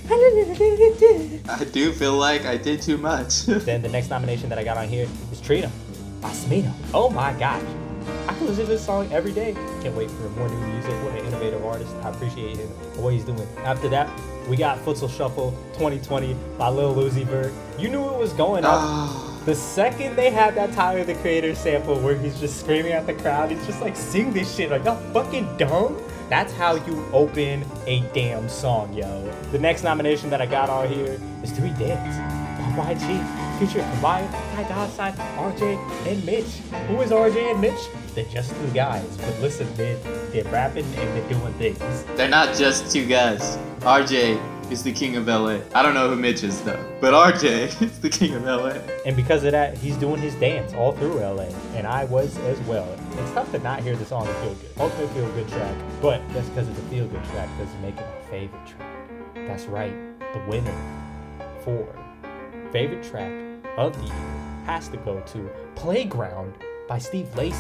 I do feel like I did too much. Then the next nomination that I got on here is Trina by Smino. Oh my gosh. I can listen to this song every day. Can't wait for more new music. What an innovative artist. I appreciate him and what he's doing. After that, we got Futsal Shuffle twenty twenty by Lil Uzi Vert. You knew it was going up. The second they had that Tyler, the Creator sample where he's just screaming at the crowd, he's just like, sing this shit. Like, y'all fucking dumb? That's how you open a damn song, yo. The next nomination that I got on here is Three Dance by Y G, featuring Kamaiyah, Ty Dolla Sign, R J, and Mitch. Who is R J and Mitch? They're just two guys, but listen, they're, they're rapping and they're doing things. They're not just two guys. R J is the king of L A. I don't know who Mitch is though, but R J is the king of L A. And because of that, he's doing his dance all through L A, and I was as well. It's tough to not hear the song and feel good. Ultimate feel good track, but that's because it's a feel good track doesn't make it my favorite track. That's right, the winner for favorite track of the year has to go to Playground by Steve Lacy.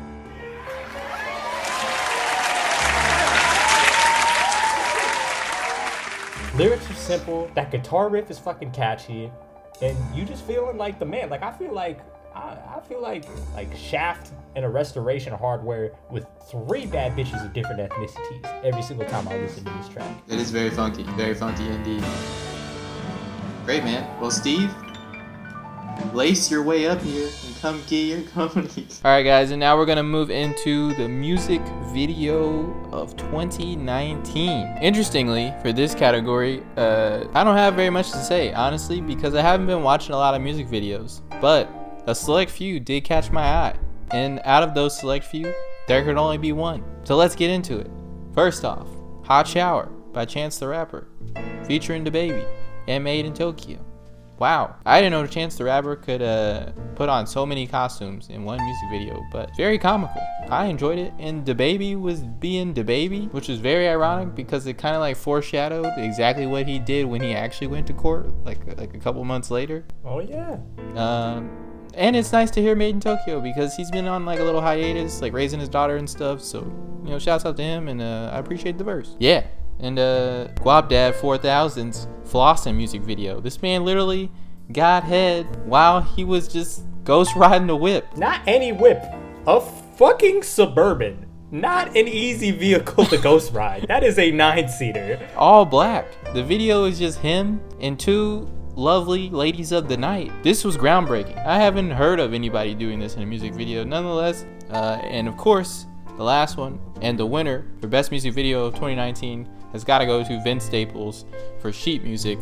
Lyrics are simple, that guitar riff is fucking catchy, and you just feeling like the man. Like I feel like I, I feel like like Shaft and a Restoration Hardware with three bad bitches of different ethnicities every single time I listen to this track. It is very funky, very funky indeed. Great, man. Well, Steve, lace your way up here and come get your Conies. All right, guys, and now we're gonna move into the music video of twenty nineteen. Interestingly, for this category, uh, I don't have very much to say, honestly, because I haven't been watching a lot of music videos, but a select few did catch my eye, and out of those select few, there could only be one. So let's get into it. First off, Hot Shower by Chance the Rapper, featuring DaBaby, and Made in Tokyo. Wow, I didn't know Chance the Rapper could uh, put on so many costumes in one music video, but very comical. I enjoyed it, and DaBaby was being DaBaby, which was very ironic because it kind of like foreshadowed exactly what he did when he actually went to court, like like a couple months later. Oh yeah. Um, and it's nice to hear Made in Tokyo because he's been on like a little hiatus, like raising his daughter and stuff. So you know, shouts out to him, and uh, I appreciate the verse. Yeah. And uh, Guapdad four thousand's Flossin' music video. This man literally got head while he was just ghost riding a whip. Not any whip, a fucking Suburban. Not an easy vehicle to ghost ride. That is a nine-seater. All black. The video is just him and two lovely ladies of the night. This was groundbreaking. I haven't heard of anybody doing this in a music video. Nonetheless, uh, and of course, the last one and the winner for best music video of twenty nineteen has got to go to Vince Staples for Sheet Music.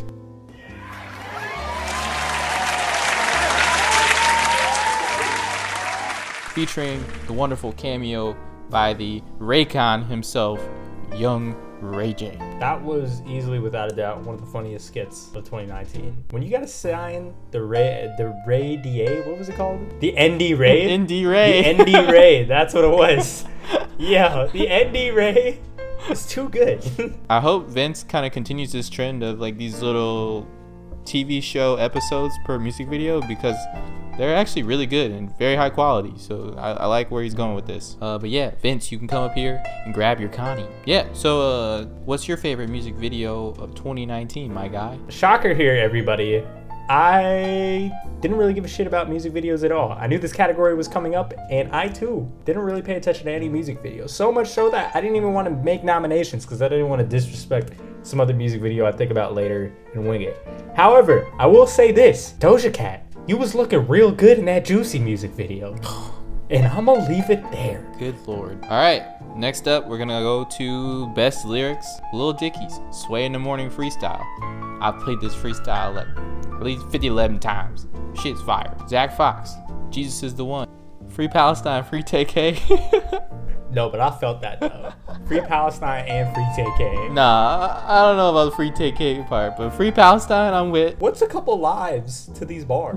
Featuring the wonderful cameo by the Raycon himself, Young Ray J. That was easily, without a doubt, one of the funniest skits of twenty nineteen. When you gotta sign the Ray, the Ray D A, what was it called? The N D Ray? N D Ray. The N D Ray, that's what it was. Yeah, the N D Ray is too good. I hope Vince kind of continues this trend of like these little T V show episodes per music video because they're actually really good and very high quality. So I, I like where he's going with this. Uh, but yeah, Vince, you can come up here and grab your Connie. Yeah, so uh, what's your favorite music video of twenty nineteen, my guy? Shocker here, everybody. I didn't really give a shit about music videos at all. I knew this category was coming up, and I too didn't really pay attention to any music videos. So much so that I didn't even want to make nominations because I didn't want to disrespect some other music video I think about later and wing it. However, I will say this, Doja Cat, you was looking real good in that Juicy music video. And I'm gonna leave it there. Good lord. All right, next up, we're gonna go to best lyrics. Lil Dicky's Sway in the Morning freestyle. I've played this freestyle like at least fifty, eleven times. Shit's fire. Zach Fox, Jesus is the One. Free Palestine, free T K. No, but I felt that though. Free Palestine and free T K. Nah, I don't know about the free T K part, but free Palestine, I'm with. What's a couple lives to these bars?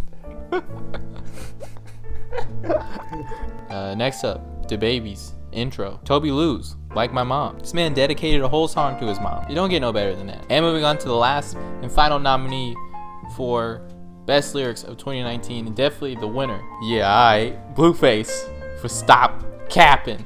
uh, next up, DaBaby's intro. Toby Lou's Like My Mom. This man dedicated a whole song to his mom. You don't get no better than that. And moving on to the last and final nominee for best lyrics of twenty nineteen, and definitely the winner. Yeah, alright. Blueface for Stop Capping.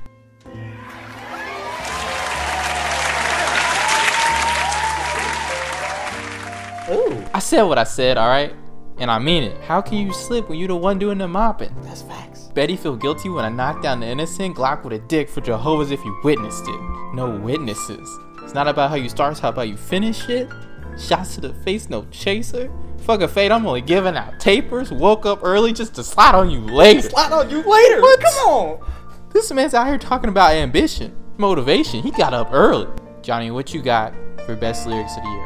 Ooh. I said what I said, alright? And I mean it. How can you slip when you the one doing the mopping? That's facts. Betty feel guilty when I knocked down the innocent Glock with a dick for Jehovah's if you witnessed it. No witnesses. It's not about how you start, it's how about you finish it. Shots to the face, no chaser. Fuck a fate, I'm only giving out tapers. Woke up early just to slide on you later. Slide on you later? What? Come on. This man's out here talking about ambition, motivation. He got up early. Johnny, what you got for best lyrics of the year?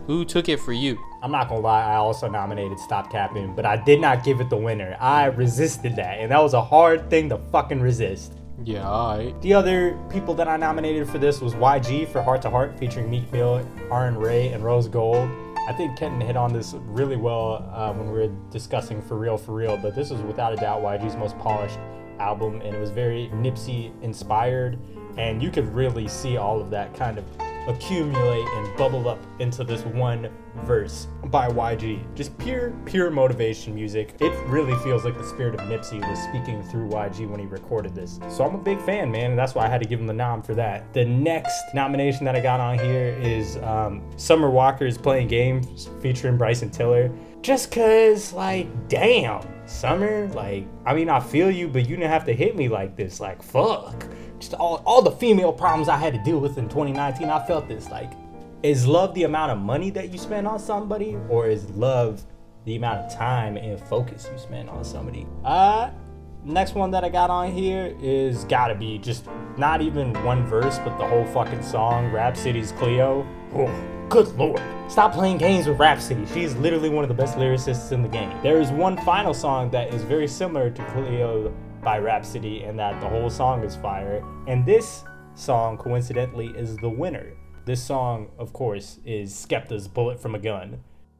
Who took it for you? I'm not gonna lie, I also nominated Stop Capping, but I did not give it the winner. I resisted that, and that was a hard thing to fucking resist. Yeah, alright. The other people that I nominated for this was Y G for Heart to Heart, featuring Meek Mill, Aaron Ray, and Rose Gold. I think Kenton hit on this really well uh, when we were discussing For Real For Real, but this was without a doubt Y G's most polished album, and it was very Nipsey inspired, and you could really see all of that kind of accumulate and bubble up into this one verse by Y G. Just pure, pure motivation music. It really feels like the spirit of Nipsey was speaking through Y G when he recorded this. So I'm a big fan, man, and that's why I had to give him the nom for that. The next nomination that I got on here is um, Summer Walker's Playing Games featuring Bryson Tiller. Just cause, like, damn, Summer, like, I mean, I feel you, but you didn't have to hit me like this. Like, fuck. Just all, all the female problems I had to deal with in twenty nineteen, I felt this. Like, is love the amount of money that you spend on somebody, or is love the amount of time and focus you spend on somebody? Uh, next one that I got on here is gotta be just not even one verse, but the whole fucking song, Rhapsody's Cleo. Oh, good lord. Stop playing games with Rhapsody. She's literally one of the best lyricists in the game. There is one final song that is very similar to Cleo by Rhapsody, and that the whole song is fire. And this song, coincidentally, is the winner. This song, of course, is Skepta's Bullet from a Gun.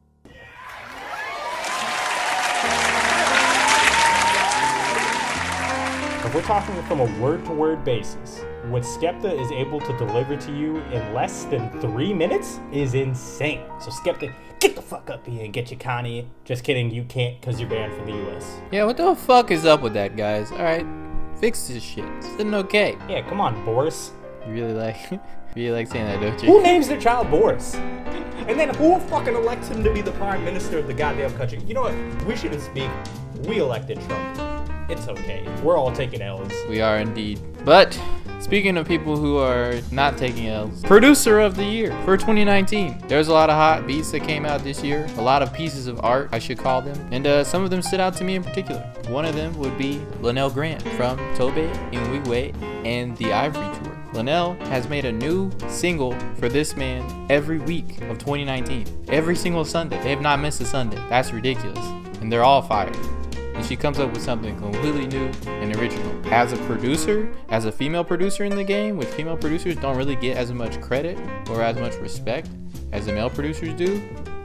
If we're talking from a word-to-word basis, what Skepta is able to deliver to you in less than three minutes is insane. So Skepta, get the fuck up here and get your Kanye. Just kidding, you can't because you're banned from the U S. Yeah, what the fuck is up with that, guys? Alright, fix this shit. It's been okay. Yeah, come on, Boris. You really like, really like saying that, don't you? Who names their child Boris? And then who fucking elects him to be the prime minister of the goddamn country? You know what? We shouldn't speak. We elected Trump. It's okay. We're all taking L's. We are indeed. But speaking of people who are not taking L's, producer of the year for twenty nineteen. There's a lot of hot beats that came out this year. A lot of pieces of art, I should call them. And uh, some of them stood out to me in particular. One of them would be Linnell Grant from Tobe Nwigwe and the Ivory Tour. Linnell has made a new single for this man every week of twenty nineteen. Every single Sunday. They have not missed a Sunday. That's ridiculous. And they're all fire. And she comes up with something completely new and original. As a producer, as a female producer in the game, which female producers don't really get as much credit or as much respect as the male producers do,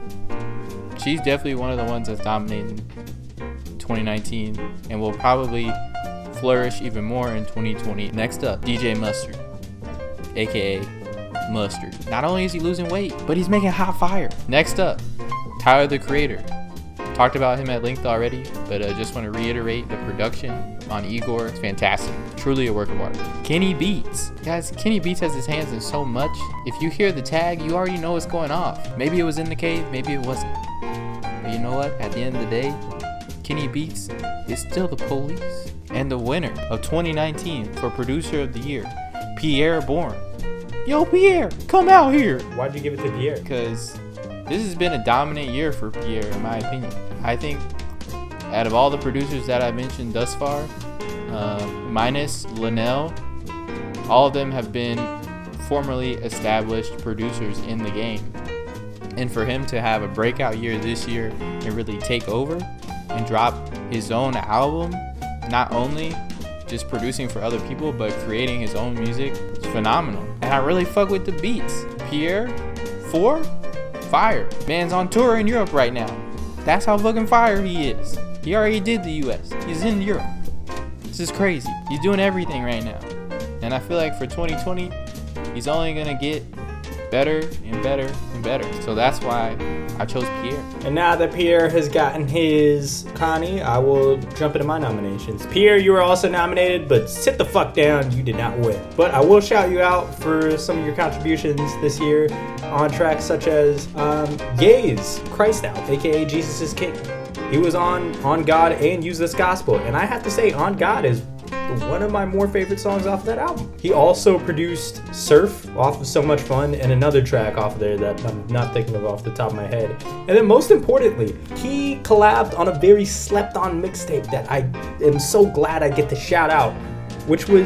she's definitely one of the ones that's dominating twenty nineteen and will probably flourish even more in twenty twenty. Next up, D J Mustard, aka Mustard. Not only is he losing weight, but he's making hot fire. Next up, Tyler the Creator. Talked about him at length already, but uh, just want to reiterate the production on Igor. It's fantastic. Truly a work of art. Kenny Beats. Guys, Kenny Beats has his hands in so much. If you hear the tag, you already know what's going off. Maybe it was in the cave, maybe it wasn't. But you know what? At the end of the day, Kenny Beats is still the police. And the winner of twenty nineteen for producer of the year, Pierre Bourne. Yo, Pierre, come out here. Why'd you give it to Pierre? Because this has been a dominant year for Pierre, in my opinion. I think out of all the producers that I mentioned thus far, uh, minus Linnell, all of them have been formerly established producers in the game. And for him to have a breakout year this year and really take over and drop his own album, not only just producing for other people, but creating his own music, it's phenomenal. And I really fuck with the beats. Pierre, four? Fire. Man's on tour in Europe right now. That's how fucking fire he is. He already did the U S. He's in Europe. This is crazy. He's doing everything right now. And I feel like for twenty twenty, he's only gonna get better and better and better. So that's why I chose Pierre. And now that Pierre has gotten his Connie, I will jump into my nominations. Pierre, you were also nominated, but sit the fuck down, you did not win. But I will shout you out for some of your contributions this year on tracks such as um, Ye's Christ Out, aka Jesus is King. He was on On God and Use This Gospel, and I have to say On God is one of my more favorite songs off of that album. He also produced Surf off of So Much Fun and another track off of there that I'm not thinking of off the top of my head. And then most importantly, he collabed on a very slept on mixtape that I am so glad I get to shout out, which was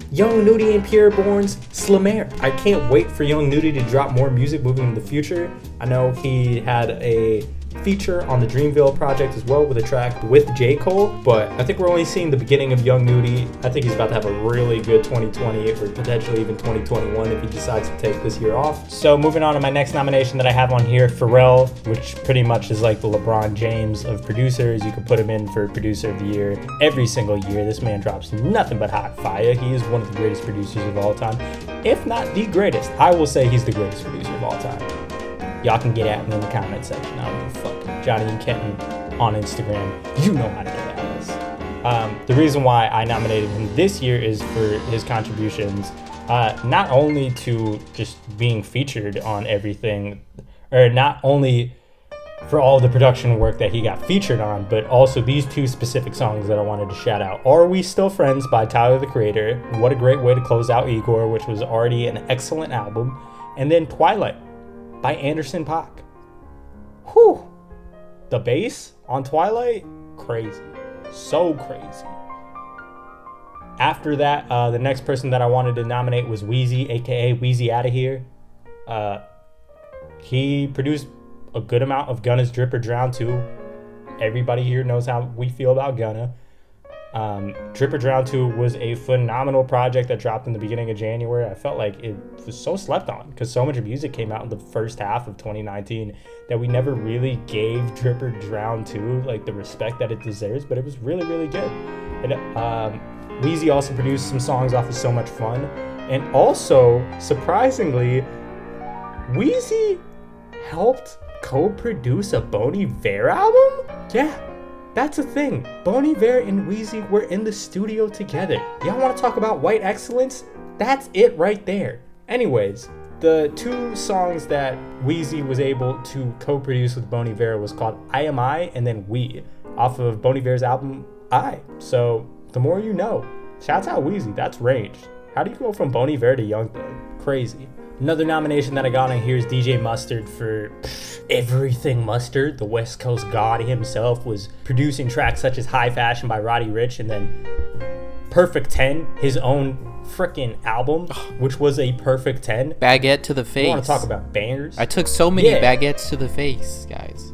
Young Nudie and Pierre Bourne's Slamare. I can't wait for Young Nudie to drop more music moving in the future. I know he had a feature on the Dreamville project as well with a track with J. Cole, but I think we're only seeing the beginning of Young Nudie. I think he's about to have a really good twenty twenty or potentially even twenty twenty-one if he decides to take this year off. So moving on to my next nomination that I have on here, Pharrell, which pretty much is like the LeBron James of producers. You could put him in for producer of the year every single year. This man drops nothing but hot fire. He is one of the greatest producers of all time, if not the greatest. I will say he's the greatest producer of all time. Y'all can get at me in the comment section. I don't give a fuck. Johnny and Kenton on Instagram. You know how to get at us. Um, the reason why I nominated him this year is for his contributions, uh, not only to just being featured on everything, or not only for all the production work that he got featured on, but also these two specific songs that I wanted to shout out. Are We Still Friends by Tyler, the Creator. What a great way to close out Igor, which was already an excellent album. And then Twilight by Anderson .Paak. Whew. The bass on Twilight, crazy. So crazy. After that, uh, the next person that I wanted to nominate was Wheezy, aka Wheezy Outta Here. Uh, he produced a good amount of Gunna's Drip or Drown too. Everybody here knows how we feel about Gunna. Um, Drip or Drown two was a phenomenal project that dropped in the beginning of January. I felt like it was so slept on because so much music came out in the first half of twenty nineteen that we never really gave Drip or Drown two like the respect that it deserves, but it was really, really good. And um, Wheezy also produced some songs off of So Much Fun. And also, surprisingly, Wheezy helped co-produce a Bon Iver album? Yeah. That's a thing. Bon Iver and Wheezy were in the studio together. Y'all want to talk about white excellence? That's it right there. Anyways, the two songs that Wheezy was able to co-produce with Bon Iver was called I Am I and then We, off of Bon Iver's album I. So, the more you know. Shouts out Wheezy, that's range. How do you go from Bon Iver to Young Thug? Crazy. Another nomination that I got on here is D J Mustard for everything Mustard. The West Coast god himself was producing tracks such as High Fashion by Roddy Ricch, and then Perfect ten, his own freaking album, which was a perfect ten. Baguette to the face. You want to talk about bangers? I took so many yeah. baguettes to the face, guys.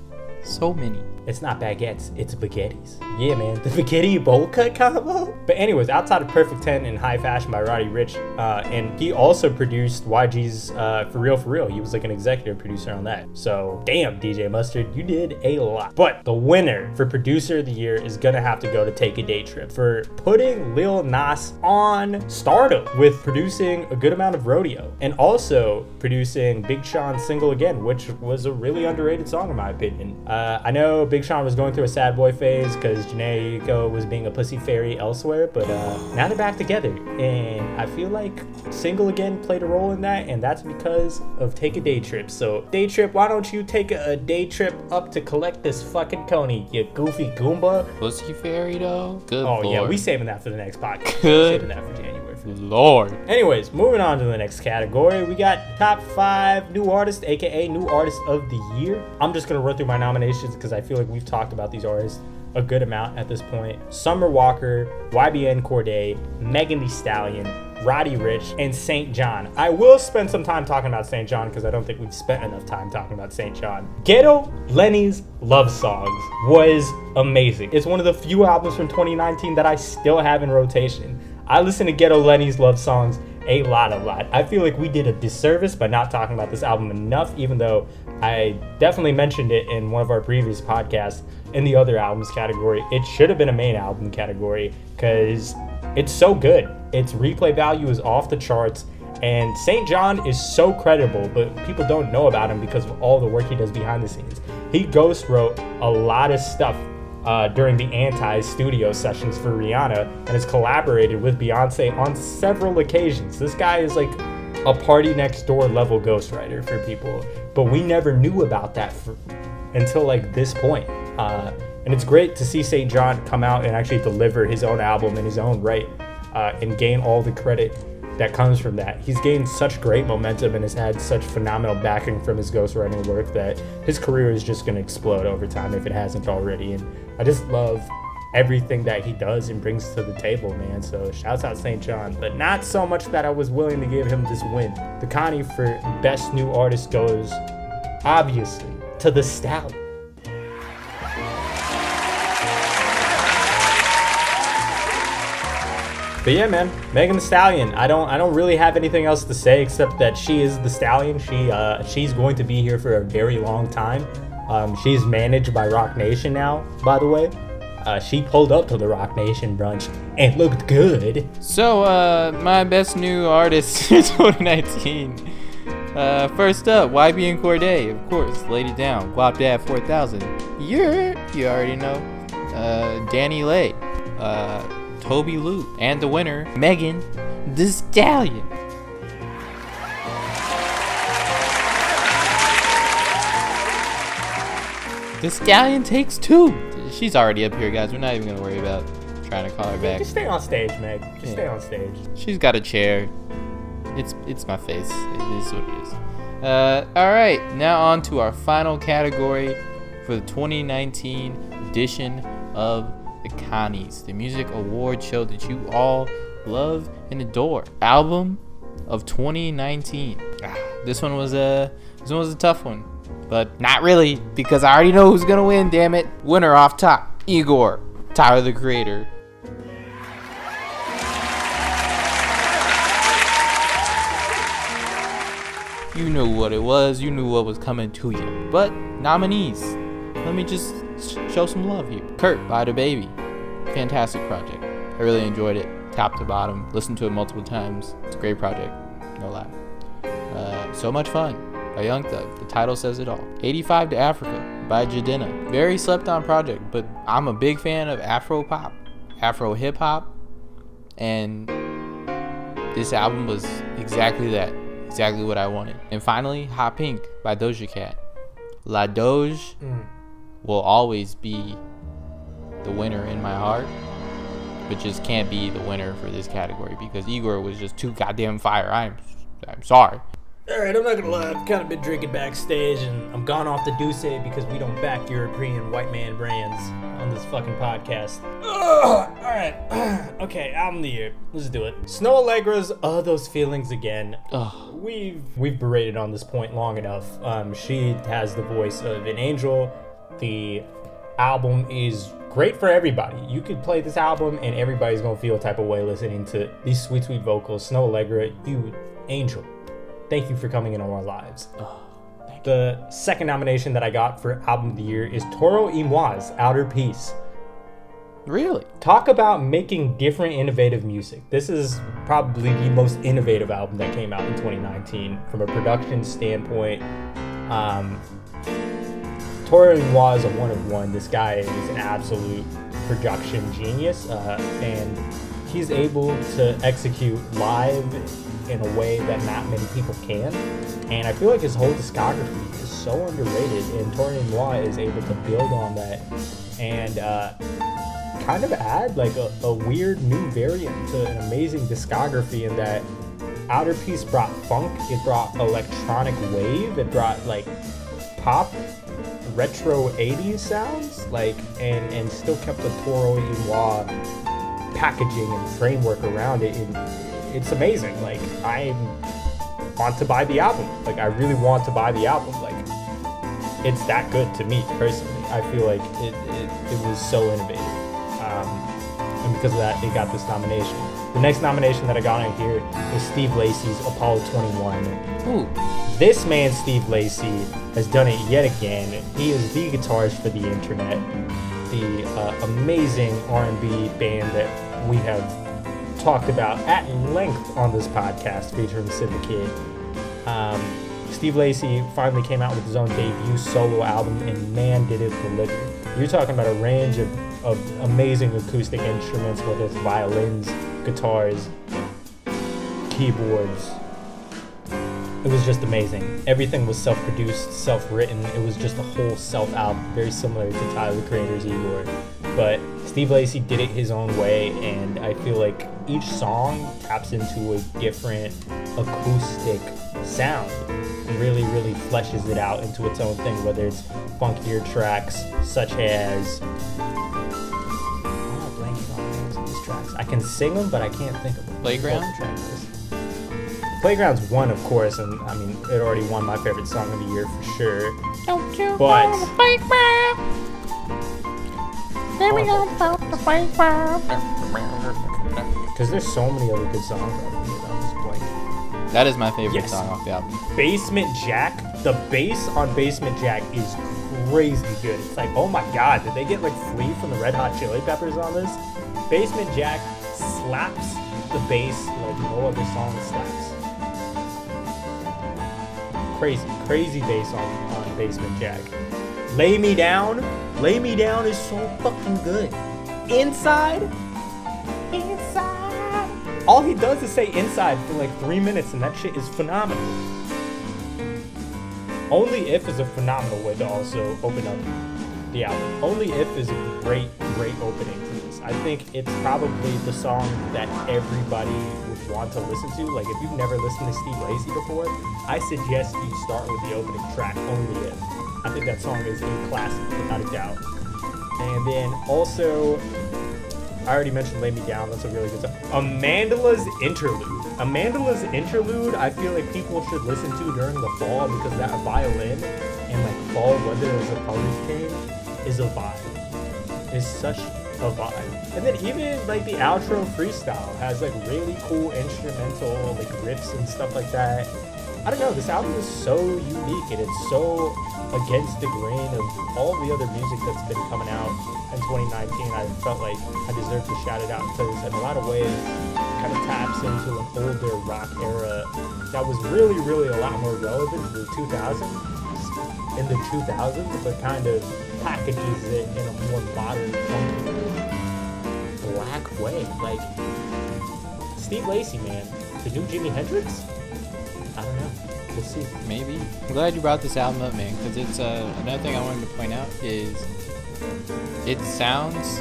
So many. It's not baguettes, it's baguettes. Yeah, man, the spaghetti bowl cut combo. But anyways, outside of Perfect ten and High Fashion by Roddy Ricch, uh, and he also produced Y G's uh, For Real For Real. He was like an executive producer on that. So, damn, D J Mustard, you did a lot. But the winner for Producer of the Year is gonna have to go to Take a Day Trip for putting Lil Nas on stardom with producing a good amount of Rodeo and also producing Big Sean's Single Again, which was a really underrated song in my opinion. Uh, I know Big Sean was going through a sad boy phase because Jhené Aiko was being a pussy fairy elsewhere, but uh, now they're back together, and I feel like Single Again played a role in that, and that's because of Take a Day Trip. So, Day Trip, why don't you take a, a day trip up to collect this fucking Coney, you goofy Goomba? Pussy fairy though? Good Oh Lord. yeah, we saving that for the next podcast. Good Saving that for January. For Lord. Anyways, moving on to the next category, we got top five new artists, aka new artist of the year. I'm just gonna run through my nominations because I feel like we've talked about these artists a good amount at this point. Summer Walker, Y B N Cordae, Megan Thee Stallion, Roddy Ricch, and Saint John. I will spend some time talking about Saint John because I don't think we've spent enough time talking about Saint John. Ghetto Lenny's Love Songs was amazing. It's one of the few albums from twenty nineteen that I still have in rotation. I listen to Ghetto Lenny's Love Songs a lot, a lot. I feel like we did a disservice by not talking about this album enough, even though I definitely mentioned it in one of our previous podcasts in the other albums category. It should have been a main album category because it's so good. Its replay value is off the charts, and Saint John is so credible, but people don't know about him because of all the work he does behind the scenes. He ghost wrote a lot of stuff Uh, during the Anti studio sessions for Rihanna and has collaborated with Beyonce on several occasions. This guy is like a Party Next Door level ghostwriter for people, but we never knew about that for, until like this point. Uh, and it's great to see Saint John come out and actually deliver his own album in his own right uh, and gain all the credit that comes from that. He's gained such great momentum and has had such phenomenal backing from his ghostwriting work that his career is just going to explode over time if it hasn't already. And I just love everything that he does and brings to the table, man. So shouts out Saint John, but not so much that I was willing to give him this win. The Connie for best new artist goes, obviously, to The Stallion. But yeah, man, Megan Thee Stallion. I don't, I don't really have anything else to say except that she is the Stallion. She, uh, she's going to be here for a very long time. Um, she's managed by Rock Nation now, by the way. Uh, she pulled up to the Rock Nation brunch and looked good. So, uh, my best new artist in twenty nineteen. Uh, first up, Y B and Cordae, of course, laid it down. Guap Dad four thousand. Yeah, you already know. Uh, Danny Lay, uh, Toby Lou, and the winner, Megan Thee Stallion. The Stallion takes two. She's already up here, guys. We're not even gonna worry about trying to call her back. Just stay on stage, Meg. Just Yeah. stay on stage. She's got a chair. It's it's my face. It is what it is. Uh, all right, now on to our final category for the twenty nineteen edition of the Connies, the music award show that you all love and adore. Album of twenty nineteen. Ah, this one was a this one was a tough one, but not really because I already know who's gonna win. Damn it! Winner off top, Igor, Tyler the Creator. You knew what it was, you knew what was coming to you. But nominees, let me just sh- show some love here. Kurt by DaBaby, fantastic project. I really enjoyed it, top to bottom. Listened to it multiple times. It's a great project, no lie. Uh, so Much Fun by Young Thug. The title says it all. eighty-five to Africa by Jadena. Very slept on project, but I'm a big fan of Afro pop, Afro hip hop, and this album was exactly that. Exactly what I wanted. And finally, Hot Pink by Doja Cat. La Doge Mm. will always be the winner in my heart, but just can't be the winner for this category because Igor was just too goddamn fire. I'm, I'm sorry. Alright, I'm not gonna lie, I've kind of been drinking backstage and I'm gone off the Douce because we don't back European white man brands on this fucking podcast. Alright, okay, album of the year. Let's do it. Snow Allegra's Uh Those Feelings Again. Ugh. We've we've berated on this point long enough. Um, she has the voice of an angel. The album is great for everybody. You could play this album and everybody's gonna feel a type of way listening to these sweet, sweet vocals. Snow Allegra, you angel. Thank you for coming into our lives. Oh, thank The second nomination that I got for Album of the Year is Toro y Moi's Outer Peace. Really? Talk about making different, innovative music. This is probably the most innovative album that came out in twenty nineteen from a production standpoint. Um, Toro y Moi is a one of one. This guy is an absolute production genius, uh, and he's able to execute live in a way that not many people can. And I feel like his whole discography is so underrated, and Toro y Moi is able to build on that and uh, kind of add like a, a weird new variant to an amazing discography in that Outer Peace brought funk, it brought electronic wave, it brought like pop, retro eighties sounds, like, and, and still kept the Toro y Moi packaging and framework around it. And it's amazing. Like, I want to buy the album. Like, I really want to buy the album. Like, it's that good to me personally. I feel like it, it, it was so innovative. Um, and because of that, it got this nomination. The next nomination that I got on here is Steve Lacy's Apollo twenty-one. Ooh. This man, Steve Lacy, has done it yet again. He is the guitarist for The Internet, the uh, amazing R and B band that we have talked about at length on this podcast featuring Sid the Kid. Um, Steve Lacy finally came out with his own debut solo album, and man, did it deliver. You're talking about a range of, of amazing acoustic instruments, whether it's violins, guitars, keyboards. It was just amazing. Everything was self-produced, self-written. It was just a whole self-album, very similar to Tyler, the Creator's Igor. But Steve Lacy did it his own way, and I feel like each song taps into a different acoustic sound and really, really fleshes it out into its own thing, whether it's funkier tracks such as I can sing them, but I can't think of them. Playground? What the track is. Playground's one, of course, and I mean, it already won my favorite song of the year for sure. Don't you But- want a playground? Let me go about the playground. Because there's so many other good songs out here that I'm just blanking. That is my favorite Yes. song off the album. Basement Jack, the bass on Basement Jack is crazy good. It's like, oh my god, did they get like Flea from the Red Hot Chili Peppers on this? Basement Jack slaps the bass like no other song slaps. Crazy, crazy bass on, on Basement Jack. Lay Me Down, Lay Me Down is so fucking good. Inside, Inside. All he does is say inside for like three minutes and that shit is phenomenal. Only If is a phenomenal way to also open up the album. Only If is a great, great opening to this. I think it's probably the song that everybody would want to listen to. Like if you've never listened to Steve Lacy before, I suggest you start with the opening track, Only If. I think that song is a classic, without a doubt. And then also, I already mentioned Lay Me Down, that's a really good song. Amanda's Interlude. Amanda's Interlude, I feel like people should listen to during the fall because that violin and like fall weather as the colors change is a vibe. It's such a vibe. And then even like the outro freestyle has like really cool instrumental like riffs and stuff like that. I don't know, this album is so unique and it's so against the grain of all the other music that's been coming out in twenty nineteen. I felt like I deserved to shout it out because in a lot of ways it kind of taps into an older rock era that was really, really a lot more relevant to the two thousands, in the two thousands, but kind of packages it in a more modern, funky, black way. Like, Steve Lacy, man, the new Jimi Hendrix? I don't know. We'll see. Maybe. I'm glad you brought this album up, man, because it's uh, another thing I wanted to point out is it sounds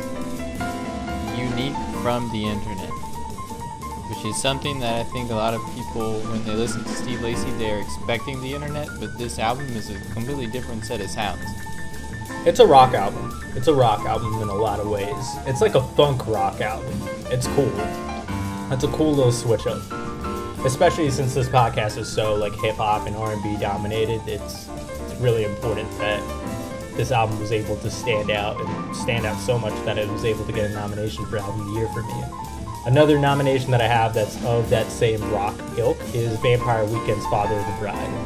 unique from the internet, which is something that I think a lot of people, when they listen to Steve Lacy, they're expecting the internet, but this album is a completely different set of sounds. It's a rock album. It's a rock album in a lot of ways. It's like a funk rock album. It's cool. That's a cool little switch up. Especially since this podcast is so like hip hop and R and B dominated, it's it's really important that this album was able to stand out and stand out so much that it was able to get a nomination for Album of the Year for me. Another nomination that I have that's of that same rock ilk is Vampire Weekend's Father of the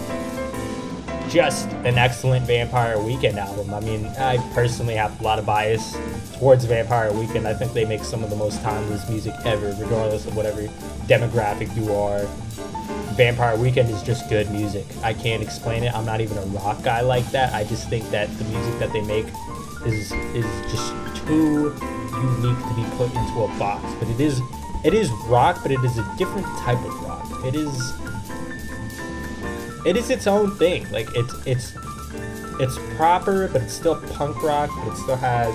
Bride. Just an excellent Vampire Weekend album. I mean, I personally have a lot of bias towards Vampire Weekend. I think they make some of the most timeless music ever, regardless of whatever demographic you are. Vampire Weekend is just good music. I can't explain it. I'm not even a rock guy like that. I just think that the music that they make is is just too unique to be put into a box. But it is it is rock, but it is a different type of rock. It is it is its own thing. Like it's it's it's proper, but it's still punk rock, but it still has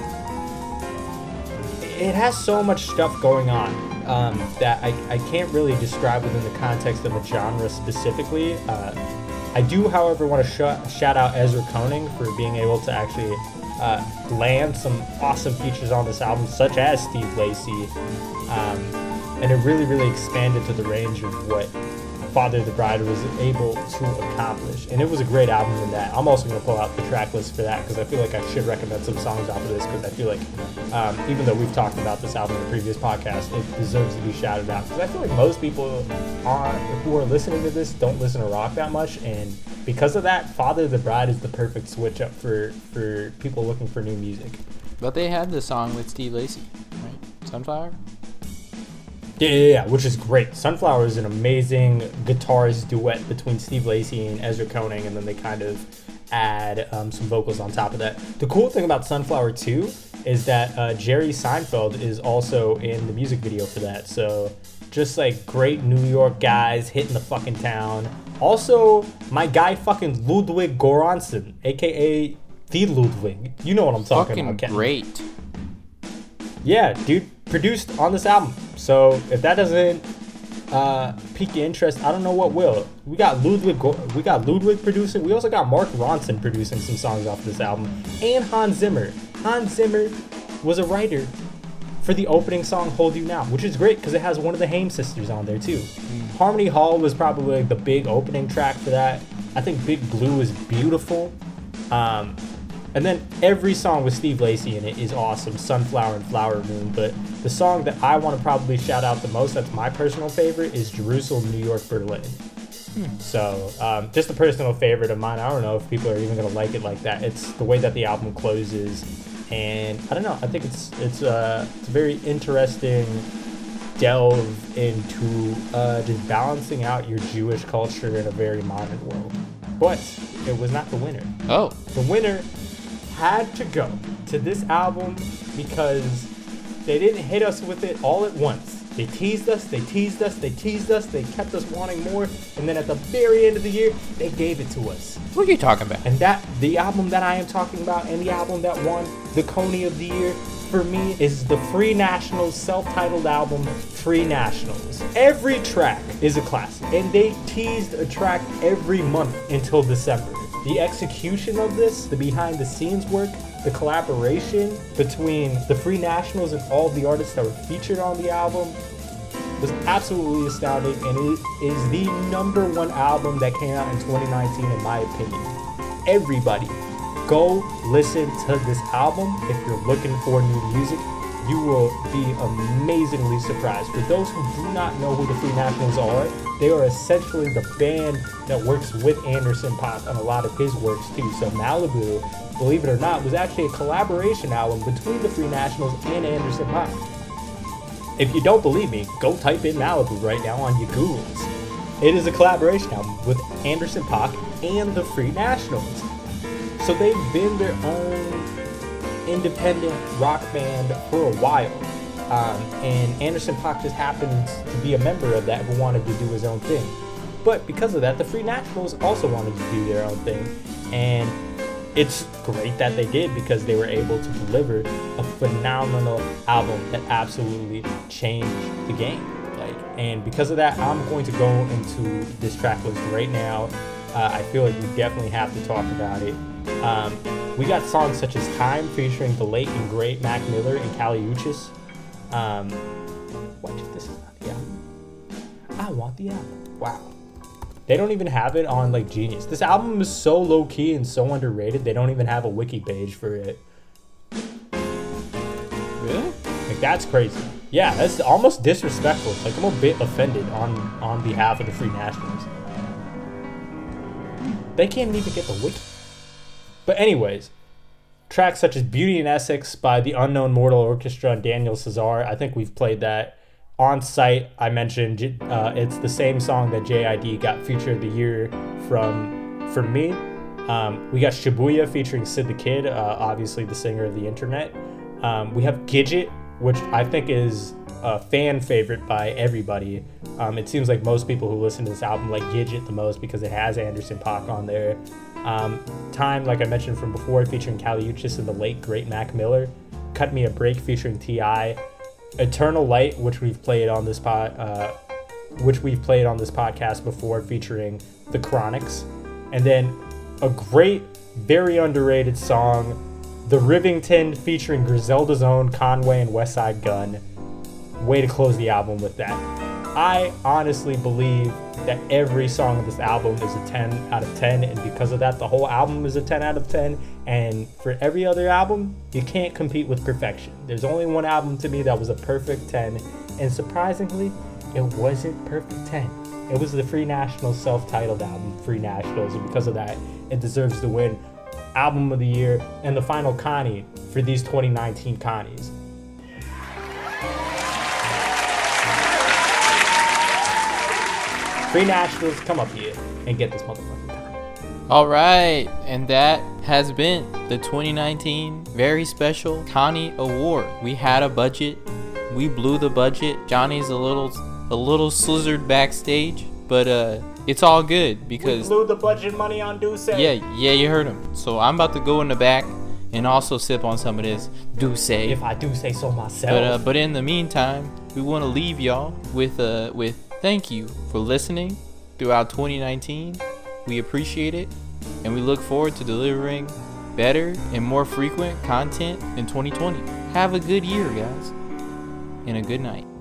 it has so much stuff going on um, that I, I can't really describe within the context of a genre specifically. Uh, I do, however, want to sh- shout out Ezra Koenig for being able to actually uh, land some awesome features on this album, such as Steve Lacy, um, and it really, really expanded to the range of what Father of the Bride was able to accomplish, and it was a great album in that. I'm also going to pull out the track list for that because I feel like I should recommend some songs off of this because I feel like um, even though we've talked about this album in the previous podcast, it deserves to be shouted out because I feel like most people are, who are listening to this don't listen to rock that much, and because of that, Father of the Bride is the perfect switch up for, for people looking for new music. But they had the song with Steve Lacy, right? Sunflower? Yeah, yeah, yeah, which is great. Sunflower is an amazing guitarist duet between Steve Lacy and Ezra Koenig, and then they kind of add um, some vocals on top of that. The cool thing about Sunflower too is that uh, Jerry Seinfeld is also in the music video for that. So just like great New York guys hitting the fucking town. Also, my guy fucking Ludwig Göransson, aka the Ludwig. You know what I'm talking Fucking about, Ken. great. Yeah, dude, produced on this album. So if that doesn't uh, pique your interest, I don't know what will. We got Ludwig, we got Ludwig producing. We also got Mark Ronson producing some songs off this album, and Hans Zimmer. Hans Zimmer was a writer for the opening song Hold You Now, which is great because it has one of the Haim sisters on there too. Mm. Harmony Hall was probably like the big opening track for that. I think Big Blue is beautiful. Um, and then every song with Steve Lacy in it is awesome, Sunflower and Flower Moon. But the song that I want to probably shout out the most, that's my personal favorite, is Jerusalem, New York, Berlin. Hmm. So um, just a personal favorite of mine. I don't know if people are even going to like it like that. It's the way that the album closes. And I don't know, I think it's it's, uh, it's a very interesting delve into uh, just balancing out your Jewish culture in a very modern world. But it was not the winner. Oh. The winner had to go to this album because they didn't hit us with it all at once. They teased us, they teased us, they teased us, they kept us wanting more, and then at the very end of the year, they gave it to us. What are you talking about? And that, the album that I am talking about, and the album that won the Coney of the Year, for me, is the Free Nationals self-titled album, Free Nationals. Every track is a classic, and they teased a track every month until December. The execution of this, the behind-the-scenes work, the collaboration between the Free Nationals and all of the artists that were featured on the album was absolutely astounding, and it is the number one album that came out in twenty nineteen in my opinion. Everybody, go listen to this album if you're looking for new music. You will be amazingly surprised. For those who do not know who the Free Nationals are, they are essentially the band that works with Anderson .Paak on a lot of his works too. So Malibu, believe it or not, was actually a collaboration album between the Free Nationals and Anderson .Paak. If you don't believe me, go type in Malibu right now on your Googles. It is a collaboration album with Anderson .Paak and the Free Nationals. So they've been their own independent rock band for a while. Um, and Anderson .Paak just happened to be a member of that who wanted to do his own thing. But because of that, the Free Nationals also wanted to do their own thing. And it's great that they did because they were able to deliver a phenomenal album that absolutely changed the game. Like, and because of that, I'm going to go into this track list right now. Uh, I feel like we definitely have to talk about it. Um, we got songs such as Time featuring the late and great Mac Miller and Kali Uchis. Um, what? This is not the album. I want the album. Wow. They don't even have it on like Genius. This album is so low key and so underrated. They don't even have a wiki page for it. Really? Like that's crazy. Yeah, that's almost disrespectful. Like I'm a bit offended on on behalf of the Free Nationals. They can't even get the wiki. But anyways, tracks such as Beauty in Essex by the Unknown Mortal Orchestra and Daniel Cesar. I think we've played that on site. I mentioned uh, it's the same song that J I D got Feature of the Year from from me. Um, we got Shibuya featuring Sid the Kid, uh, obviously the singer of the internet. Um, we have Gidget, which I think is a fan favorite by everybody. Um, it seems like most people who listen to this album like Gidget the most because it has Anderson .Paak on there. Um, Time, like I mentioned from before, featuring Kali Uchis and the late great Mac Miller. Cut Me a Break featuring T I Eternal Light, which we've played on this pod, uh, which we've played on this podcast before, featuring the Chronics. And then a great, very underrated song, The Rivington, featuring Griselda's own Conway and Westside Gunn. Way to close the album with that. I honestly believe that every song of this album is a ten out of ten, and because of that, the whole album is a ten out of ten, and for every other album, you can't compete with perfection. There's only one album to me that was a perfect ten, and surprisingly, it wasn't perfect ten. It was the Free Nationals self-titled album, Free Nationals, and because of that, it deserves to win Album of the Year and the final Connie for these twenty nineteen Connies. Free Nationals, come up here and get this motherfucking Connie. All right, and that has been the twenty nineteen very special Connie Award. We had a budget, we blew the budget. Johnny's a little, a little slizzard backstage, but uh, it's all good because we blew the budget money on Duce. Yeah, yeah, you heard him. So I'm about to go in the back and also sip on some of this Duce. If I do say so myself. But uh, but in the meantime, we want to leave y'all with uh with. Thank you for listening throughout twenty nineteen. We appreciate it, and we look forward to delivering better and more frequent content in twenty twenty. Have a good year, guys. and a good night.